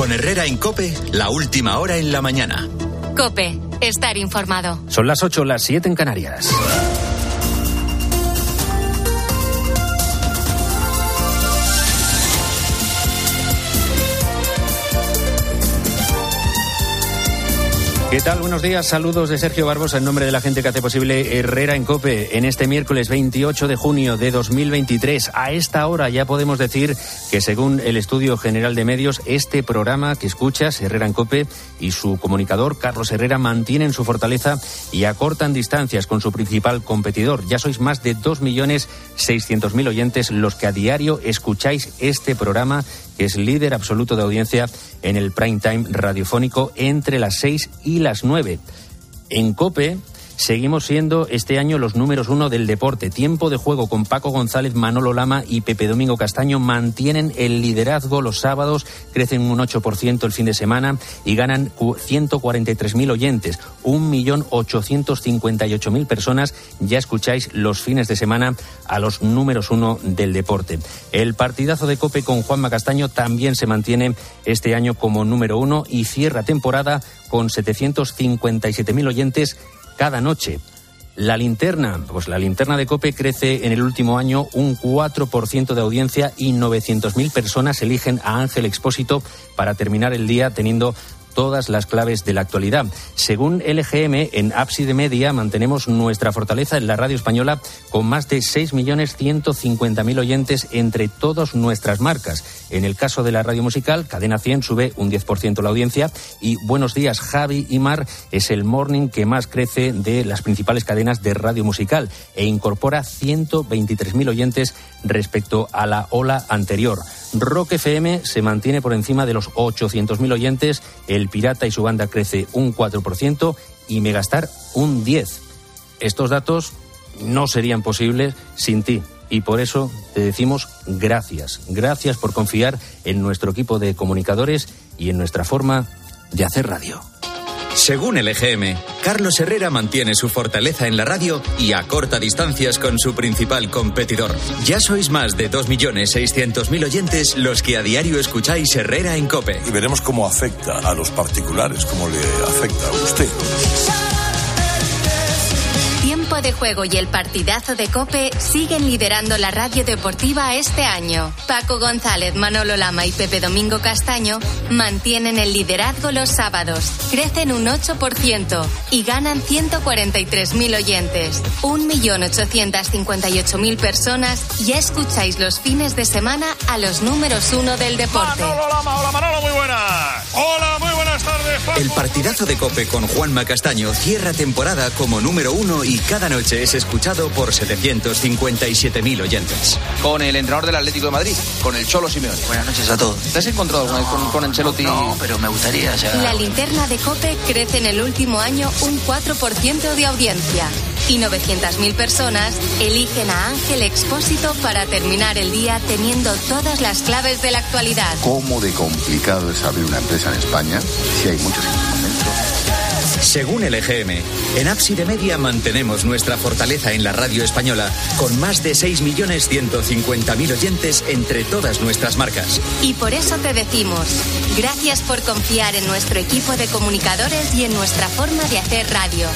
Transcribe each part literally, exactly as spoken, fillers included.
Con Herrera en COPE, la última hora en la mañana. COPE, estar informado. Son las ocho, las siete en Canarias. ¿Qué tal? Buenos días, saludos de Sergio Barbosa en nombre de la gente que hace posible Herrera en COPE en este miércoles veintiocho de junio de dos mil veintitrés. A esta hora ya podemos decir que según el Estudio General de Medios, este programa que escuchas, Herrera en COPE, y su comunicador, Carlos Herrera, mantienen su fortaleza y acortan distancias con su principal competidor. Ya sois más de dos millones seiscientos mil oyentes los que a diario escucháis este programa, que es líder absoluto de audiencia en el prime time radiofónico entre las seis y las nueve. En COPE seguimos siendo este año los números uno del deporte. Tiempo de Juego con Paco González, Manolo Lama y Pepe Domingo Castaño mantienen el liderazgo los sábados, crecen un ocho por ciento el fin de semana y ganan ciento cuarenta y tres mil oyentes. un millón ochocientos cincuenta y ocho mil personas ya escucháis los fines de semana a los números uno del deporte. El partidazo de COPE con Juanma Castaño también se mantiene este año como número uno y cierra temporada con setecientos cincuenta y siete mil oyentes cada noche. La linterna, pues la linterna de COPE crece en el último año un cuatro por ciento de audiencia y novecientos mil personas eligen a Ángel Expósito para terminar el día teniendo todas las claves de la actualidad. Según L G M, en Ábside Media mantenemos nuestra fortaleza en la radio española con más de seis millones ciento cincuenta mil oyentes entre todas nuestras marcas. En el caso de la radio musical, Cadena cien sube un diez por ciento la audiencia y Buenos Días, Javi y Mar es el morning que más crece de las principales cadenas de radio musical e incorpora ciento veintitrés mil oyentes respecto a la ola anterior. Rock F M se mantiene por encima de los ochocientos mil oyentes, El Pirata y su banda crece un cuatro por ciento y Megastar un diez por ciento. Estos datos no serían posibles sin ti y por eso te decimos gracias. Gracias por confiar en nuestro equipo de comunicadores y en nuestra forma de hacer radio. Según el E G M, Carlos Herrera mantiene su fortaleza en la radio y acorta distancias con su principal competidor. Ya sois más de dos millones seiscientos mil oyentes los que a diario escucháis Herrera en COPE. Y veremos cómo afecta a los particulares, cómo le afecta a usted. Tiempo de Juego y el partidazo de COPE siguen liderando la radio deportiva este año. Paco González, Manolo Lama y Pepe Domingo Castaño mantienen el liderazgo los sábados, crecen un ocho por ciento y ganan ciento cuarenta y tres mil oyentes. un millón ochocientos cincuenta y ocho mil personas ya escucháis los fines de semana a los números uno del deporte. Manolo Lama, hola Manolo, muy buenas. Hola, muy buenas tardes, Paco. El partidazo de COPE con Juanma Castaño cierra temporada como número uno y cada noche es escuchado por setecientos cincuenta y siete mil oyentes. Con el entrenador del Atlético de Madrid, con el Cholo Simeone. Buenas noches a todos. ¿Te has encontrado alguna vez con, con Ancelotti? No, pero me gustaría ya. La linterna de COPE crece en el último año un cuatro por ciento de audiencia y novecientas mil personas eligen a Ángel Expósito para terminar el día teniendo todas las claves de la actualidad. ¿Cómo de complicado es abrir una empresa en España si hay muchos instrumentos? Según el E G M, en Ábside Media mantenemos nuestra fortaleza en la radio española con más de seis millones ciento cincuenta mil oyentes entre todas nuestras marcas. Y por eso te decimos, gracias por confiar en nuestro equipo de comunicadores y en nuestra forma de hacer radio.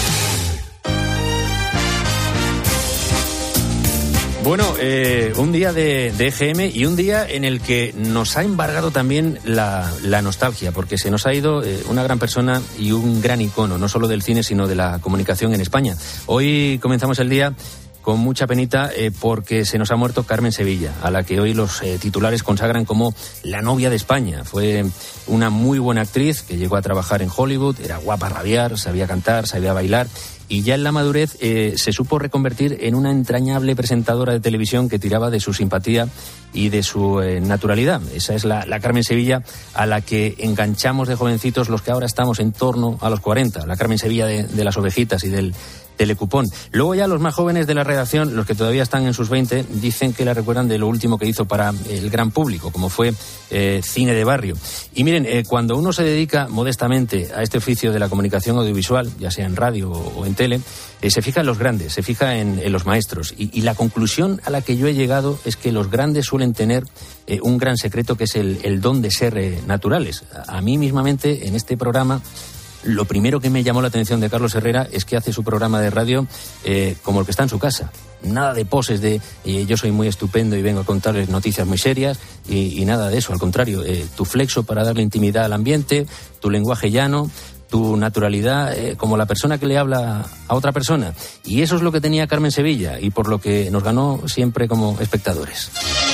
Bueno, eh, un día de, de E G M y un día en el que nos ha embargado también la, la nostalgia, porque se nos ha ido eh, una gran persona y un gran icono, no solo del cine, sino de la comunicación en España. Hoy comenzamos el día con mucha penita eh, porque se nos ha muerto Carmen Sevilla, a la que hoy los eh, titulares consagran como la novia de España. Fue una muy buena actriz que llegó a trabajar en Hollywood, era guapa a rabiar, sabía cantar, sabía bailar y ya en la madurez eh, se supo reconvertir en una entrañable presentadora de televisión que tiraba de su simpatía y de su eh, naturalidad. Esa es la, la Carmen Sevilla a la que enganchamos de jovencitos los que ahora estamos en torno a los cuarenta. La Carmen Sevilla de, de las ovejitas y del Telecupón. Luego ya los más jóvenes de la redacción, los que todavía están en sus veinte, dicen que la recuerdan de lo último que hizo para el gran público, como fue eh, Cine de Barrio. Y miren, eh, cuando uno se dedica modestamente a este oficio de la comunicación audiovisual, ya sea en radio o, o en tele, eh, se fija en los grandes, se fija en, en los maestros. Y, y la conclusión a la que yo he llegado es que los grandes suelen tener eh, un gran secreto, que es el, el don de ser eh, naturales. A, a mí mismamente, en este programa, lo primero que me llamó la atención de Carlos Herrera es que hace su programa de radio eh, como el que está en su casa. Nada de poses de eh, yo soy muy estupendo y vengo a contarles noticias muy serias y, y nada de eso. Al contrario, eh, tu flexo para darle intimidad al ambiente, tu lenguaje llano, tu naturalidad, eh, como la persona que le habla a otra persona. Y eso es lo que tenía Carmen Sevilla y por lo que nos ganó siempre como espectadores.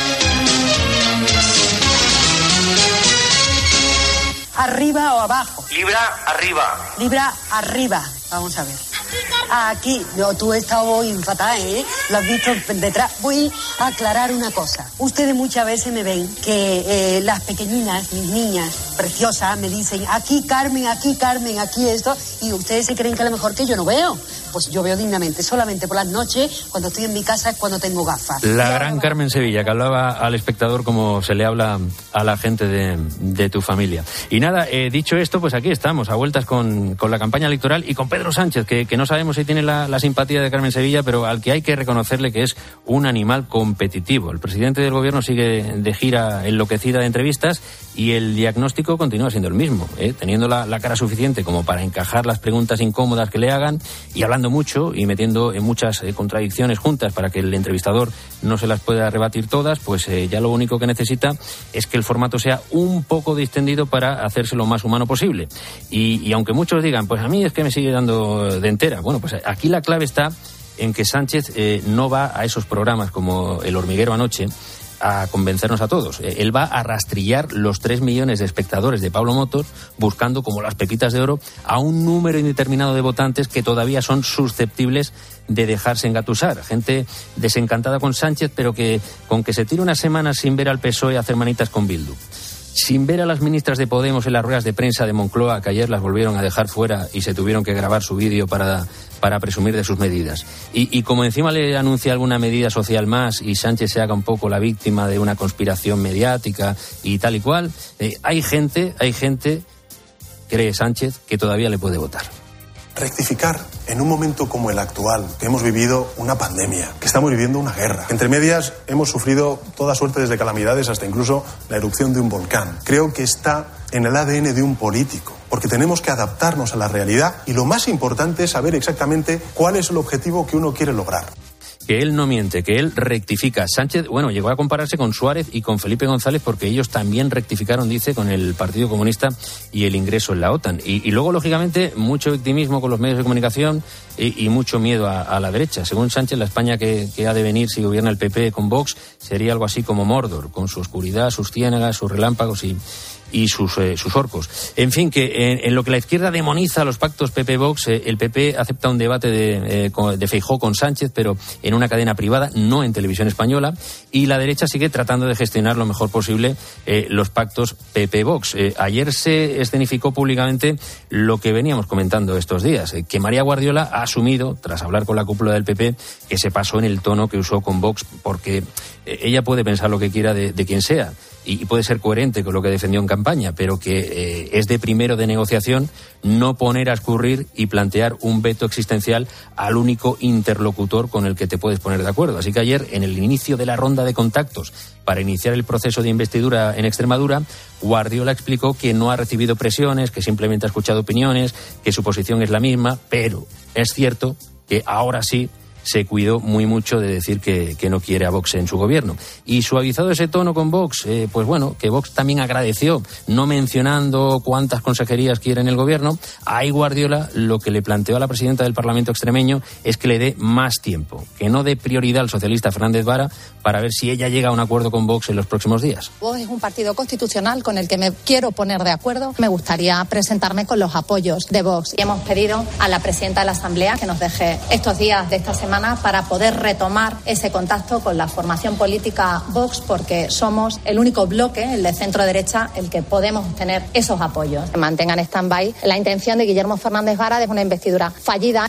¿Arriba o abajo? Libra arriba. Libra arriba. Vamos a ver. Aquí. No, tú has estado hoy fatal, ¿eh? Lo has visto detrás. Voy a aclarar una cosa. Ustedes muchas veces me ven que eh, las pequeñinas, mis niñas preciosas, me dicen aquí Carmen, aquí Carmen, aquí esto, y ustedes se creen que a lo mejor que yo no veo. Pues yo veo dignamente. Solamente por las noches, cuando estoy en mi casa, es cuando tengo gafas. La gran Carmen Sevilla, que hablaba al espectador como se le habla a la gente de, de tu familia. Y nada, eh, dicho esto, pues aquí estamos, a vueltas con, con la campaña electoral y con Pedro Sánchez, que, que no sabemos si tiene la, la simpatía de Carmen Sevilla, pero al que hay que reconocerle que es un animal competitivo. El presidente del gobierno sigue de gira enloquecida de entrevistas y el diagnóstico continúa siendo el mismo, ¿eh? Teniendo la, la cara suficiente como para encajar las preguntas incómodas que le hagan y hablando mucho y metiendo en muchas eh, contradicciones juntas para que el entrevistador no se las pueda rebatir todas, pues eh, ya lo único que necesita es que el formato sea un poco distendido para hacerse lo más humano posible. Y, y aunque muchos digan, pues a mí es que me sigue dando de entera, bueno, pues aquí la clave está en que Sánchez eh, no va a esos programas como El Hormiguero anoche a convencernos a todos. Él va a rastrillar los tres millones de espectadores de Pablo Motos buscando como las pepitas de oro a un número indeterminado de votantes que todavía son susceptibles de dejarse engatusar. Gente desencantada con Sánchez, pero que con que se tire unas semanas sin ver al P S O E hacer manitas con Bildu, sin ver a las ministras de Podemos en las ruedas de prensa de Moncloa, que ayer las volvieron a dejar fuera y se tuvieron que grabar su vídeo para, para presumir de sus medidas. Y, y como encima le anuncia alguna medida social más y Sánchez se haga un poco la víctima de una conspiración mediática y tal y cual, eh, hay gente, hay gente, cree Sánchez, que todavía le puede votar. Rectificar en un momento como el actual, que hemos vivido una pandemia, que estamos viviendo una guerra. Entre medias hemos sufrido toda suerte de calamidades, hasta incluso la erupción de un volcán. Creo que está en el A D N de un político, porque tenemos que adaptarnos a la realidad y lo más importante es saber exactamente cuál es el objetivo que uno quiere lograr. Que él no miente, que él rectifica. Sánchez, bueno, llegó a compararse con Suárez y con Felipe González porque ellos también rectificaron, dice, con el Partido Comunista y el ingreso en la OTAN. Y, y luego, lógicamente, mucho victimismo con los medios de comunicación y, y mucho miedo a, a la derecha. Según Sánchez, la España que, que ha de venir si gobierna el P P con Vox sería algo así como Mordor, con su oscuridad, sus ciénagas, sus relámpagos y... y sus, eh, sus orcos. En fin, que en, en lo que la izquierda demoniza los pactos P P-Vox, eh, el P P acepta un debate de, eh, de Feijóo con Sánchez, pero en una cadena privada, no en televisión española, y la derecha sigue tratando de gestionar lo mejor posible eh, los pactos P P-Vox. Eh, ayer se escenificó públicamente lo que veníamos comentando estos días, eh, que María Guardiola ha asumido, tras hablar con la cúpula del P P, que se pasó en el tono que usó con Vox, porque eh, ella puede pensar lo que quiera de, de quien sea, y puede ser coherente con lo que defendió en campaña, pero que eh, es de primero de negociación no poner a escurrir y plantear un veto existencial al único interlocutor con el que te puedes poner de acuerdo. Así que ayer, en el inicio de la ronda de contactos para iniciar el proceso de investidura en Extremadura, Guardiola explicó que no ha recibido presiones, que simplemente ha escuchado opiniones, que su posición es la misma, pero es cierto que ahora sí se cuidó muy mucho de decir que, que no quiere a Vox en su gobierno. Y suavizado ese tono con Vox, eh, pues bueno, que Vox también agradeció, no mencionando cuántas consejerías quiere en el gobierno. Ahí Guardiola lo que le planteó a la presidenta del Parlamento extremeño es que le dé más tiempo, que no dé prioridad al socialista Fernández Vara para ver si ella llega a un acuerdo con Vox en los próximos días. Vox es un partido constitucional con el que me quiero poner de acuerdo. Me gustaría presentarme con los apoyos de Vox. Y hemos pedido a la presidenta de la Asamblea que nos deje estos días de esta semana para poder retomar ese contacto con la formación política Vox, porque somos el único bloque, el de centro-derecha, el que podemos tener esos apoyos. Que mantengan stand-by la intención de Guillermo Fernández Vara de una investidura fallida.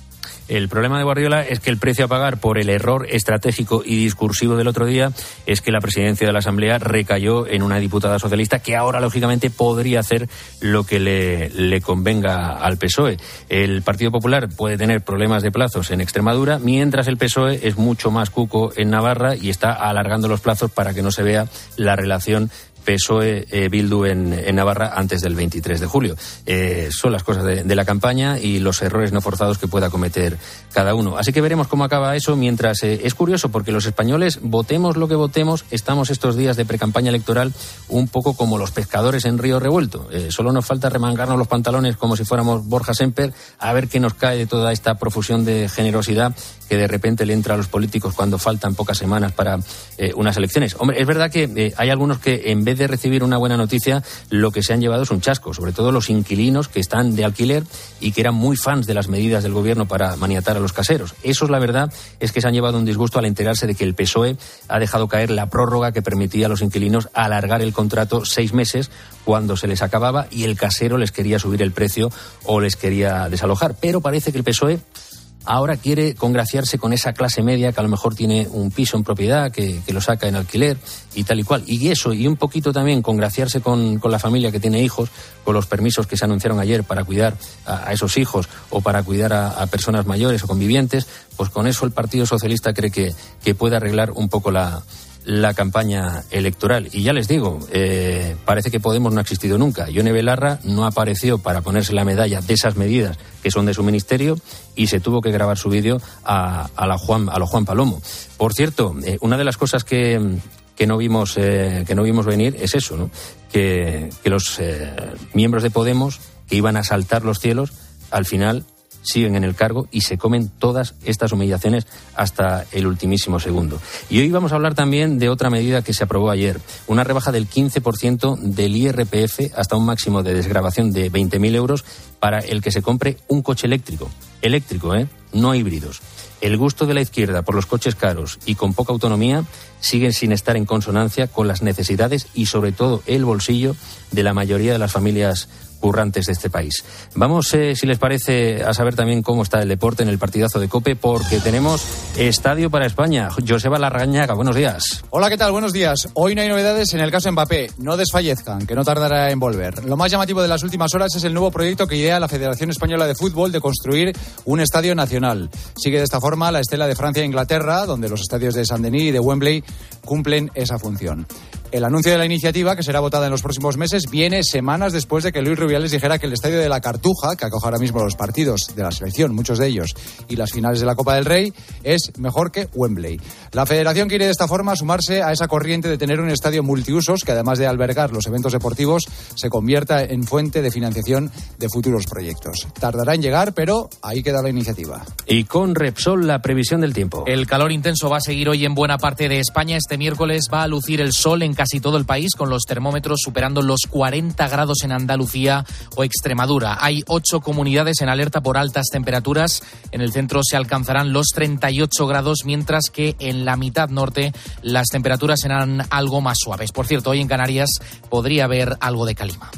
El problema de Guardiola es que el precio a pagar por el error estratégico y discursivo del otro día es que la presidencia de la Asamblea recayó en una diputada socialista que ahora, lógicamente, podría hacer lo que le, le convenga al P S O E. El Partido Popular puede tener problemas de plazos en Extremadura, mientras el P S O E es mucho más cuco en Navarra y está alargando los plazos para que no se vea la relación P S O E-Bildu eh, en, en Navarra antes del veintitrés de julio. Eh, son las cosas de, de la campaña y los errores no forzados que pueda cometer cada uno. Así que veremos cómo acaba eso, mientras eh, es curioso porque los españoles, votemos lo que votemos, estamos estos días de precampaña electoral un poco como los pescadores en río revuelto. Eh, solo nos falta remangarnos los pantalones como si fuéramos Borja Semper a ver qué nos cae de toda esta profusión de generosidad que de repente le entra a los políticos cuando faltan pocas semanas para eh, unas elecciones. Hombre, es verdad que eh, hay algunos que en vez de recibir una buena noticia, lo que se han llevado es un chasco, sobre todo los inquilinos que están de alquiler y que eran muy fans de las medidas del gobierno para maniatar a los caseros. Esos, la verdad, es que se han llevado un disgusto al enterarse de que el P S O E ha dejado caer la prórroga que permitía a los inquilinos alargar el contrato seis meses cuando se les acababa y el casero les quería subir el precio o les quería desalojar. Pero parece que el P S O E ahora quiere congraciarse con esa clase media que a lo mejor tiene un piso en propiedad, que, que lo saca en alquiler y tal y cual. Y eso, y un poquito también congraciarse con, con la familia que tiene hijos, con los permisos que se anunciaron ayer para cuidar a, a esos hijos o para cuidar a, a personas mayores o convivientes, pues con eso el Partido Socialista cree que, que puede arreglar un poco la... la campaña electoral. Y ya les digo, eh, parece que Podemos no ha existido nunca. Yone Belarra no apareció para ponerse la medalla de esas medidas que son de su ministerio y se tuvo que grabar su vídeo a, a, la Juan, a lo Juan Palomo. Por cierto, eh, una de las cosas que, que, no vimos, eh, que no vimos venir es eso, ¿no? que, que los eh, miembros de Podemos que iban a saltar los cielos, al final siguen en el cargo y se comen todas estas humillaciones hasta el ultimísimo segundo. Y hoy vamos a hablar también de otra medida que se aprobó ayer, una rebaja del quince por ciento del I R P F hasta un máximo de desgravación de veinte mil euros para el que se compre un coche eléctrico. Eléctrico, ¿eh? No híbridos. El gusto de la izquierda por los coches caros y con poca autonomía siguen sin estar en consonancia con las necesidades y sobre todo el bolsillo de la mayoría de las familias currantes de este país. Vamos, eh, si les parece, a saber también cómo está el deporte en el partidazo de COPE, porque tenemos estadio para España. Joseba Larrañaga, buenos días. Hola, ¿qué tal? Buenos días. Hoy no hay novedades en el caso Mbappé. No desfallezcan, que no tardará en volver. Lo más llamativo de las últimas horas es el nuevo proyecto que idea la Federación Española de Fútbol de construir un estadio nacional. Sigue de esta forma la estela de Francia e Inglaterra, donde los estadios de Saint-Denis y de Wembley cumplen esa función. El anuncio de la iniciativa, que será votada en los próximos meses, viene semanas después de que Luis Rubiales dijera que el estadio de la Cartuja, que acoge ahora mismo los partidos de la selección, muchos de ellos, y las finales de la Copa del Rey, es mejor que Wembley. La Federación quiere de esta forma sumarse a esa corriente de tener un estadio multiusos que, además de albergar los eventos deportivos, se convierta en fuente de financiación de futuros proyectos. Tardará en llegar, pero ahí queda la iniciativa. Y con Repsol, la previsión del tiempo. El calor intenso va a seguir hoy en buena parte de España. Este miércoles va a lucir el sol en casi todo el país, con los termómetros superando los cuarenta grados en Andalucía o Extremadura. Hay ocho comunidades en alerta por altas temperaturas. En el centro se alcanzarán los treinta y ocho grados, mientras que en la mitad norte las temperaturas serán algo más suaves. Por cierto, hoy en Canarias podría haber algo de calima.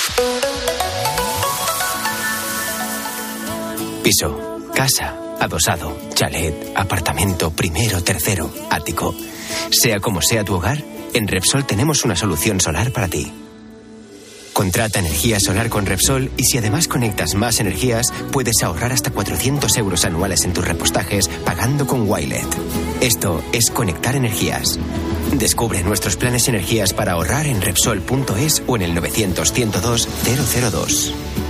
Piso, casa, adosado, chalet, apartamento, primero, tercero, ático. Sea como sea tu hogar, en Repsol tenemos una solución solar para ti. Contrata energía solar con Repsol y si además conectas más energías, puedes ahorrar hasta cuatrocientos euros anuales en tus repostajes pagando con Wilet. Esto es conectar energías. Descubre nuestros planes energías para ahorrar en Repsol punto es o en el novecientos, ciento dos, cero cero dos.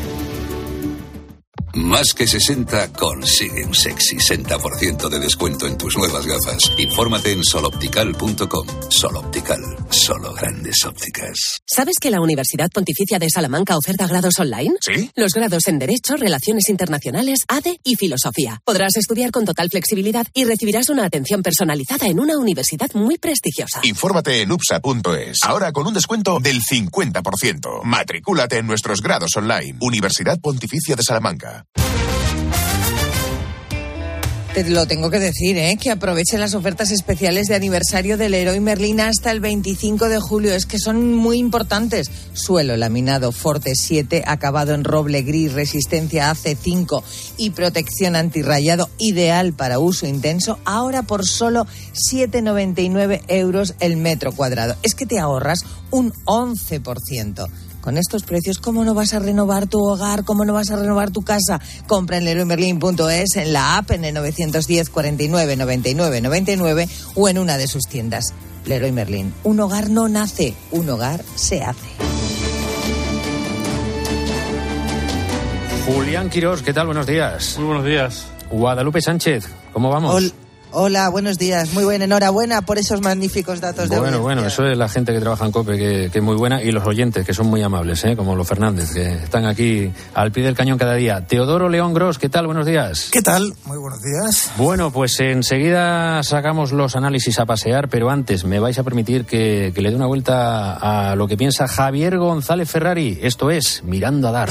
Más que sesenta consigue un sexy sesenta por ciento de descuento en tus nuevas gafas. Infórmate en soloptical punto com. Soloptical, solo grandes ópticas. ¿Sabes que la Universidad Pontificia de Salamanca oferta grados online? ¿Sí? Los grados en Derecho, Relaciones Internacionales, A D E y Filosofía. Podrás estudiar con total flexibilidad y recibirás una atención personalizada en una universidad muy prestigiosa. Infórmate en upsa punto es. Ahora con un descuento del cincuenta por ciento. Matricúlate en nuestros grados online. Universidad Pontificia de Salamanca. Te lo tengo que decir, ¿eh? Que aprovechen las ofertas especiales de aniversario del Leroy Merlin hasta el veinticinco de julio. Es que son muy importantes. Suelo laminado Forte siete, acabado en roble gris, resistencia a C cinco y protección antirrayado, ideal para uso intenso. Ahora por solo siete con noventa y nueve euros el metro cuadrado. Es que te ahorras un once por ciento. Con estos precios, ¿cómo no vas a renovar tu hogar? ¿Cómo no vas a renovar tu casa? Compra en leroy merlin punto es, en la app, en el nueve uno cero, cuarenta y nueve, noventa y nueve, noventa y nueve o en una de sus tiendas. Leroy Merlin. Un hogar no nace, un hogar se hace. Julián Quirós, ¿qué tal? Buenos días. Muy buenos días. Guadalupe Sánchez, ¿cómo vamos? Hola. Hola, buenos días. Muy buena, enhorabuena por esos magníficos datos de Bueno, audiencia. bueno, eso es la gente que trabaja en COPE, que, que es muy buena, y los oyentes, que son muy amables, ¿eh? Como los Fernández, que están aquí al pie del cañón cada día. Teodoro León Gros, ¿qué tal? Buenos días. ¿Qué tal? Muy buenos días. Bueno, pues enseguida sacamos los análisis a pasear, pero antes me vais a permitir que, que le dé una vuelta a lo que piensa Javier González Ferrari. Esto es Mirando a Dar.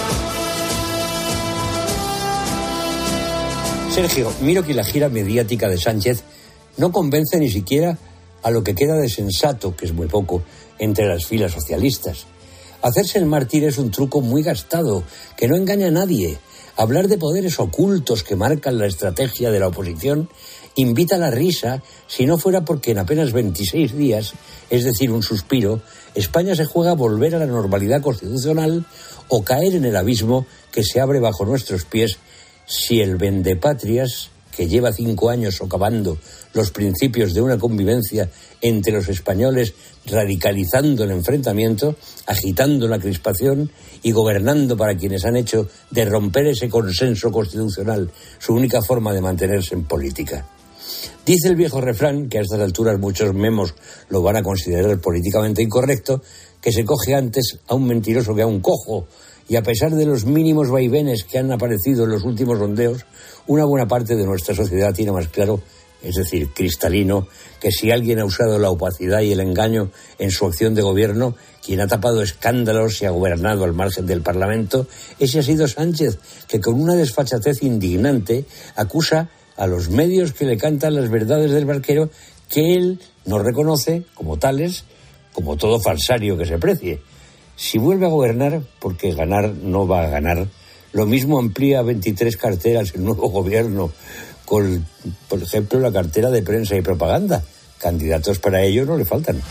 Sergio, miro que la gira mediática de Sánchez no convence ni siquiera a lo que queda de sensato, que es muy poco, entre las filas socialistas. Hacerse el mártir es un truco muy gastado, que no engaña a nadie. Hablar de poderes ocultos que marcan la estrategia de la oposición invita a la risa, si no fuera porque en apenas veintiséis días, es decir, un suspiro, España se juega a volver a la normalidad constitucional o caer en el abismo que se abre bajo nuestros pies si el vendepatrias, que lleva cinco años socavando los principios de una convivencia entre los españoles, radicalizando el enfrentamiento, agitando la crispación y gobernando para quienes han hecho de romper ese consenso constitucional su única forma de mantenerse en política. Dice el viejo refrán, que a estas alturas muchos memos lo van a considerar políticamente incorrecto, que se coge antes a un mentiroso que a un cojo. Y a pesar de los mínimos vaivenes que han aparecido en los últimos rondeos, una buena parte de nuestra sociedad tiene más claro, es decir, cristalino, que si alguien ha usado la opacidad y el engaño en su acción de gobierno, quien ha tapado escándalos y ha gobernado al margen del Parlamento, ese ha sido Sánchez, que con una desfachatez indignante acusa a los medios que le cantan las verdades del barquero que él no reconoce como tales, como todo falsario que se precie. Si vuelve a gobernar, porque ganar no va a ganar, lo mismo amplía veintitrés carteras el nuevo gobierno, con, por ejemplo, la cartera de prensa y propaganda. Candidatos para ello no le faltan.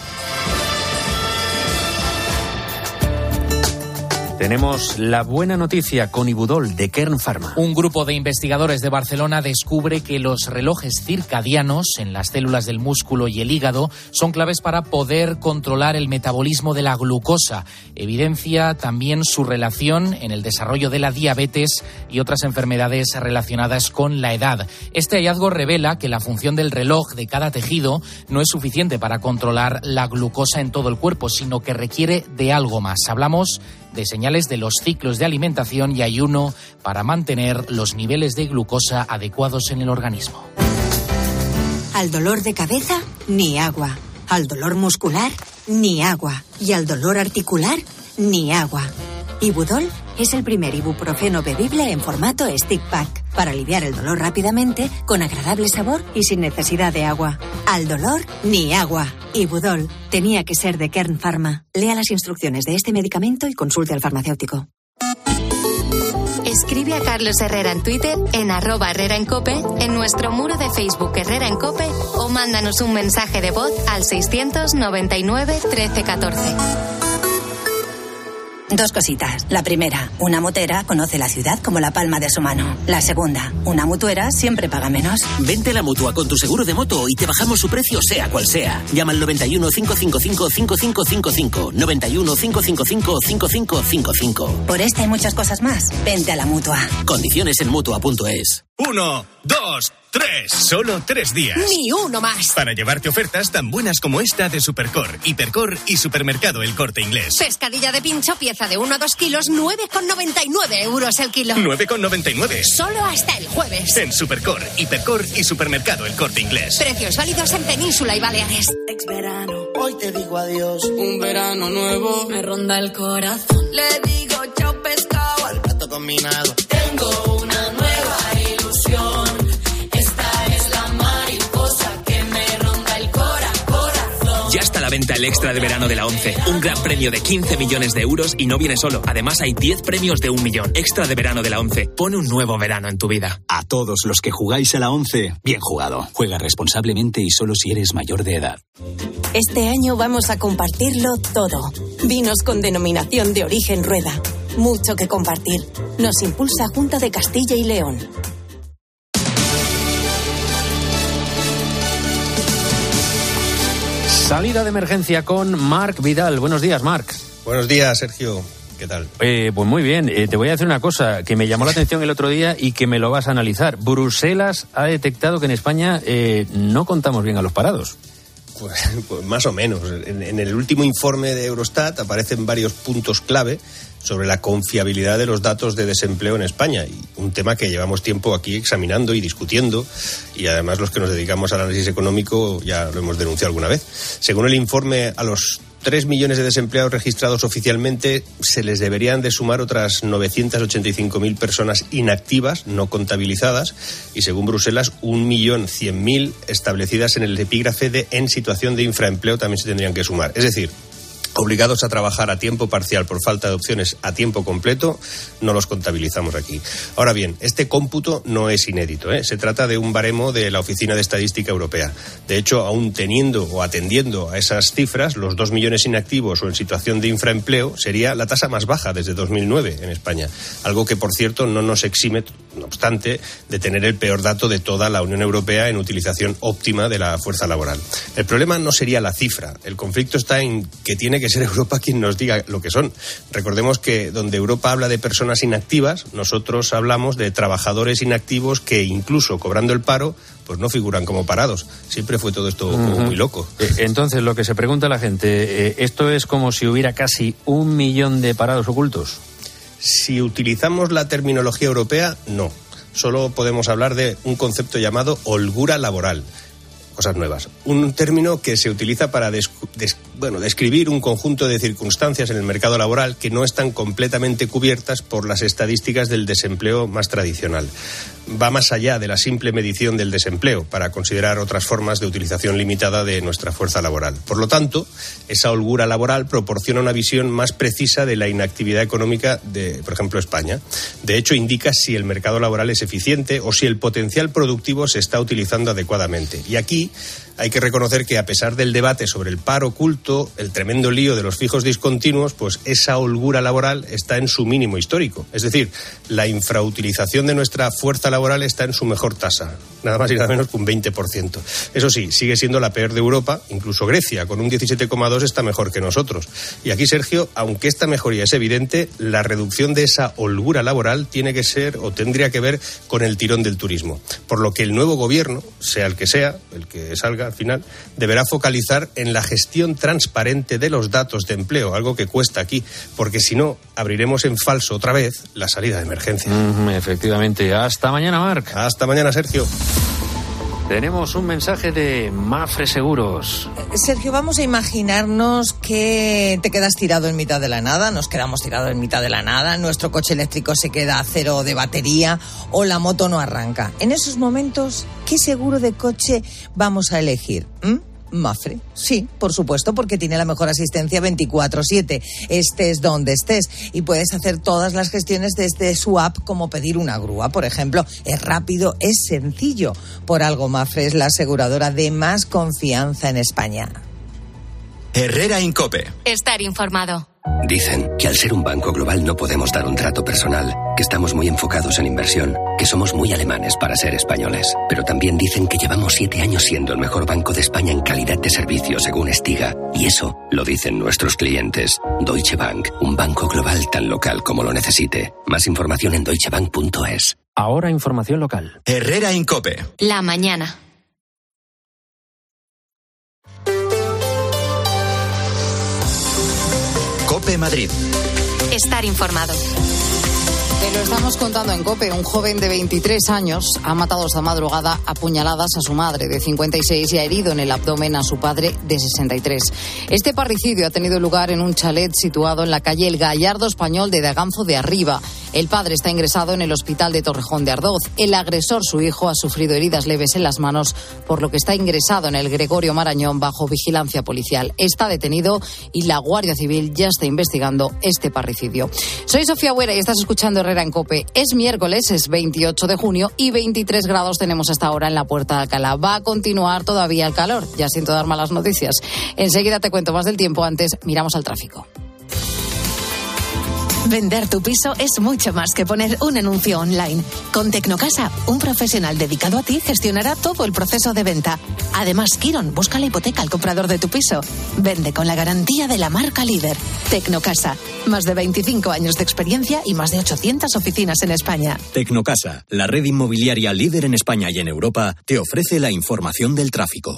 Tenemos la buena noticia con Ibudol de Kern Pharma. Un grupo de investigadores de Barcelona descubre que los relojes circadianos en las células del músculo y el hígado son claves para poder controlar el metabolismo de la glucosa. Evidencia también su relación en el desarrollo de la diabetes y otras enfermedades relacionadas con la edad. Este hallazgo revela que la función del reloj de cada tejido no es suficiente para controlar la glucosa en todo el cuerpo, sino que requiere de algo más. Hablamos de señales de los ciclos de alimentación y ayuno para mantener los niveles de glucosa adecuados en el organismo. Al dolor de cabeza, ni agua. Al dolor muscular, ni agua. Y al dolor articular, ni agua. Ibudol es el primer ibuprofeno bebible en formato stick pack para aliviar el dolor rápidamente, con agradable sabor y sin necesidad de agua. Al dolor, ni agua. Ibudol tenía que ser de Kern Pharma. Lea las instrucciones de este medicamento y consulte al farmacéutico. Escribe a Carlos Herrera en Twitter, en arroba Herrera en Cope, en nuestro muro de Facebook Herrera en Cope, o mándanos un mensaje de voz al seiscientos noventa y nueve trece catorce. Dos cositas. La primera, una motera conoce la ciudad como la palma de su mano. La segunda, una mutuera siempre paga menos. Vente a la Mutua con tu seguro de moto y te bajamos su precio sea cual sea. Llama al noventa y uno, cinco cinco cinco, cinco cinco cinco cinco. noventa y uno, cinco cinco cinco, cinco cinco cinco cinco. Por esta y muchas cosas más, vente a la Mutua. Condiciones en Mutua punto es. Uno, dos, tres. Solo tres días. Ni uno más. Para llevarte ofertas tan buenas como esta de Supercor, Hipercor y Supermercado El Corte Inglés. Pescadilla de pincho, pieza de uno a dos kilos, nueve con noventa y nueve euros el kilo. nueve con noventa y nueve. Solo hasta el jueves. En Supercor, Hipercor y Supermercado El Corte Inglés. Precios válidos en Península y Baleares. Ex verano, hoy te digo adiós. Un verano nuevo me ronda el corazón. Le digo chao pescado al plato combinado. Tengo una nueva ilusión. Es la venta el extra de verano de la ONCE. Un gran premio de quince millones de euros y no viene solo. Además hay diez premios de un millón. Extra de verano de la ONCE. Pone un nuevo verano en tu vida. A todos los que jugáis a la ONCE, bien jugado. Juega responsablemente y solo si eres mayor de edad. Este año vamos a compartirlo todo. Vinos con denominación de origen Rueda. Mucho que compartir. Nos impulsa Junta de Castilla y León. Salida de emergencia con Marc Vidal. Buenos días, Marc. Buenos días, Sergio. ¿Qué tal? Eh, pues muy bien. Eh, te voy a decir una cosa que me llamó la atención el otro día y que me lo vas a analizar. Bruselas ha detectado que en España eh, no contamos bien a los parados. Pues, pues más o menos. En, en el último informe de Eurostat aparecen varios puntos clave sobre la confiabilidad de los datos de desempleo en España, y un tema que llevamos tiempo aquí examinando y discutiendo, y además los que nos dedicamos al análisis económico ya lo hemos denunciado alguna vez. Según el informe, a los tres millones de desempleados registrados oficialmente se les deberían de sumar otras novecientas ochenta y cinco mil personas inactivas, no contabilizadas, y según Bruselas, un millón cien mil establecidas en el epígrafe de en situación de infraempleo también se tendrían que sumar. Es decir, obligados a trabajar a tiempo parcial por falta de opciones a tiempo completo, no los contabilizamos aquí. Ahora bien, este cómputo no es inédito, ¿eh? Se trata de un baremo de la Oficina de Estadística Europea. De hecho, aún teniendo o atendiendo a esas cifras, los dos millones inactivos o en situación de infraempleo sería la tasa más baja desde dos mil nueve en España. Algo que, por cierto, no nos exime, no obstante, de tener el peor dato de toda la Unión Europea en utilización óptima de la fuerza laboral. El problema no sería la cifra. El conflicto está en que tiene que ser Europa quien nos diga lo que son. Recordemos que donde Europa habla de personas inactivas, nosotros hablamos de trabajadores inactivos que incluso cobrando el paro, pues no figuran como parados. Siempre fue todo esto como muy loco. Entonces, lo que se pregunta la gente, ¿esto es como si hubiera casi un millón de parados ocultos? Si utilizamos la terminología europea, no. Solo podemos hablar de un concepto llamado holgura laboral. Cosas nuevas. Un término que se utiliza para des, des, bueno, describir un conjunto de circunstancias en el mercado laboral que no están completamente cubiertas por las estadísticas del desempleo más tradicional. Va más allá de la simple medición del desempleo para considerar otras formas de utilización limitada de nuestra fuerza laboral. Por lo tanto, esa holgura laboral proporciona una visión más precisa de la inactividad económica de, por ejemplo, España. De hecho, indica si el mercado laboral es eficiente o si el potencial productivo se está utilizando adecuadamente. Y aquí hay que reconocer que, a pesar del debate sobre el paro oculto, el tremendo lío de los fijos discontinuos, pues esa holgura laboral está en su mínimo histórico. Es decir, la infrautilización de nuestra fuerza laboral está en su mejor tasa, nada más y nada menos que un veinte por ciento. Eso sí, sigue siendo la peor de Europa, incluso Grecia, con un diecisiete coma dos está mejor que nosotros. Y aquí, Sergio, aunque esta mejoría es evidente, la reducción de esa holgura laboral tiene que ser o tendría que ver con el tirón del turismo. Por lo que el nuevo gobierno, sea el que sea, el que salga al final, deberá focalizar en la gestión transparente de los datos de empleo, algo que cuesta aquí, porque si no, abriremos en falso otra vez la salida de emergencia. Mm, efectivamente. Hasta mañana, Marc. Hasta mañana, Sergio. Tenemos un mensaje de Mafre Seguros. Sergio, vamos a imaginarnos que te quedas tirado en mitad de la nada, nos quedamos tirados en mitad de la nada, nuestro coche eléctrico se queda a cero de batería o la moto no arranca. En esos momentos, ¿qué seguro de coche vamos a elegir? ¿Mm? Mafre, sí, por supuesto, porque tiene la mejor asistencia veinticuatro siete, estés donde estés, y puedes hacer todas las gestiones desde su app, como pedir una grúa, por ejemplo. Es rápido, es sencillo. Por algo Mafre es la aseguradora de más confianza en España. Herrera Incope. Estar informado. Dicen que al ser un banco global no podemos dar un trato personal, que estamos muy enfocados en inversión, que somos muy alemanes para ser españoles. Pero también dicen que llevamos siete años siendo el mejor banco de España en calidad de servicio según Estiga. Y eso lo dicen nuestros clientes. Deutsche Bank, un banco global tan local como lo necesite. Más información en deutsche bank punto es. Ahora información local. Herrera Incope. La mañana. COPE Madrid. Estar informado. Te lo estamos contando en COPE. Un joven de veintitrés años ha matado esta madrugada a puñaladas a su madre de cincuenta y seis y ha herido en el abdomen a su padre de sesenta y tres. Este parricidio ha tenido lugar en un chalet situado en la calle El Gallardo Español de Daganzo de Arriba. El padre está ingresado en el hospital de Torrejón de Ardoz. El agresor, su hijo, ha sufrido heridas leves en las manos, por lo que está ingresado en el Gregorio Marañón bajo vigilancia policial. Está detenido y la Guardia Civil ya está investigando este parricidio. Soy Sofía Huera y estás escuchando Herrera en COPE. Es miércoles, es veintiocho de junio y veintitrés grados tenemos hasta ahora en la Puerta de Alcalá. Va a continuar todavía el calor. Ya siento dar malas noticias. Enseguida te cuento más del tiempo. Antes, miramos al tráfico. Vender tu piso es mucho más que poner un anuncio online. Con Tecnocasa, un profesional dedicado a ti gestionará todo el proceso de venta. Además, Kiron busca la hipoteca al comprador de tu piso. Vende con la garantía de la marca líder. Tecnocasa, más de veinticinco años de experiencia y más de ochocientas oficinas en España. Tecnocasa, la red inmobiliaria líder en España y en Europa, te ofrece la información del tráfico.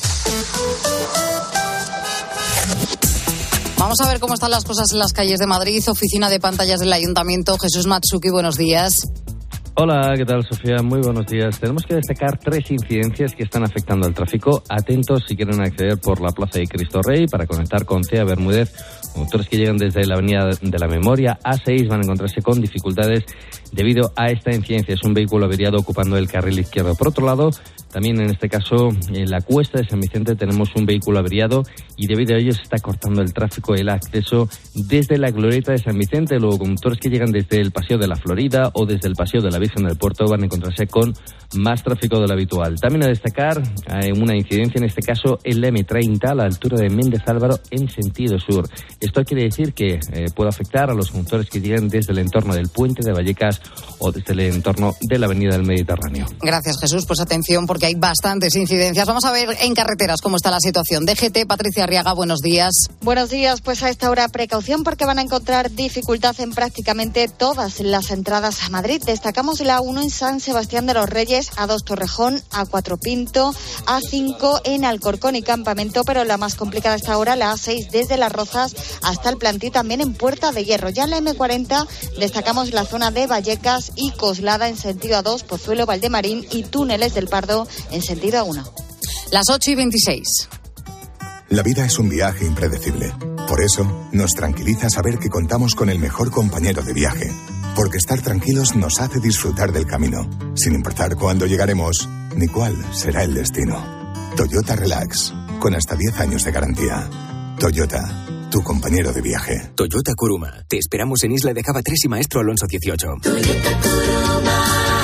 Vamos a ver cómo están las cosas en las calles de Madrid. Oficina de pantallas del Ayuntamiento. Jesús Matsuki, buenos días. Hola, ¿qué tal, Sofía? Muy buenos días. Tenemos que destacar tres incidencias que están afectando al tráfico. Atentos si quieren acceder por la Plaza de Cristo Rey para conectar con Cea Bermúdez. Conductores que llegan desde la Avenida de la Memoria A seis van a encontrarse con dificultades debido a esta incidencia. Es un vehículo averiado ocupando el carril izquierdo. Por otro lado, también en este caso, en la Cuesta de San Vicente tenemos un vehículo averiado y debido a ello se está cortando el tráfico, el acceso desde la Glorieta de San Vicente. Los conductores que llegan desde el Paseo de la Florida o desde el Paseo de la Virgen del Puerto van a encontrarse con más tráfico de lo habitual. También a destacar eh, una incidencia, en este caso en la eme treinta a la altura de Méndez Álvaro en sentido sur. Esto quiere decir que eh, puede afectar a los conductores que llegan desde el entorno del Puente de Vallecas o desde el entorno de la Avenida del Mediterráneo. Gracias, Jesús. Pues atención porque hay bastantes incidencias. Vamos a ver en carreteras cómo está la situación. D G T, Patricia Arriaga, buenos días. Buenos días. Pues a esta hora precaución porque van a encontrar dificultad en prácticamente todas las entradas a Madrid. Destacamos la uno en San Sebastián de los Reyes, A dos Torrejón, A cuatro Pinto, A cinco en Alcorcón y Campamento, pero la más complicada a esta hora, la A seis desde Las Rozas hasta el Plantí, también en Puerta de Hierro. Ya en la eme cuarenta destacamos la zona de Vallecas y Coslada en sentido A dos, Pozuelo, Valdemarín y Túneles del Pardo en sentido A uno. Las ocho y veintiséis. La vida es un viaje impredecible. Por eso, nos tranquiliza saber que contamos con el mejor compañero de viaje. Porque estar tranquilos nos hace disfrutar del camino, sin importar cuándo llegaremos ni cuál será el destino. Toyota Relax, con hasta diez años de garantía. Toyota, tu compañero de viaje. Toyota Kuruma. Te esperamos en Isla de Cava tres y Maestro Alonso dieciocho. Toyota Kuruma.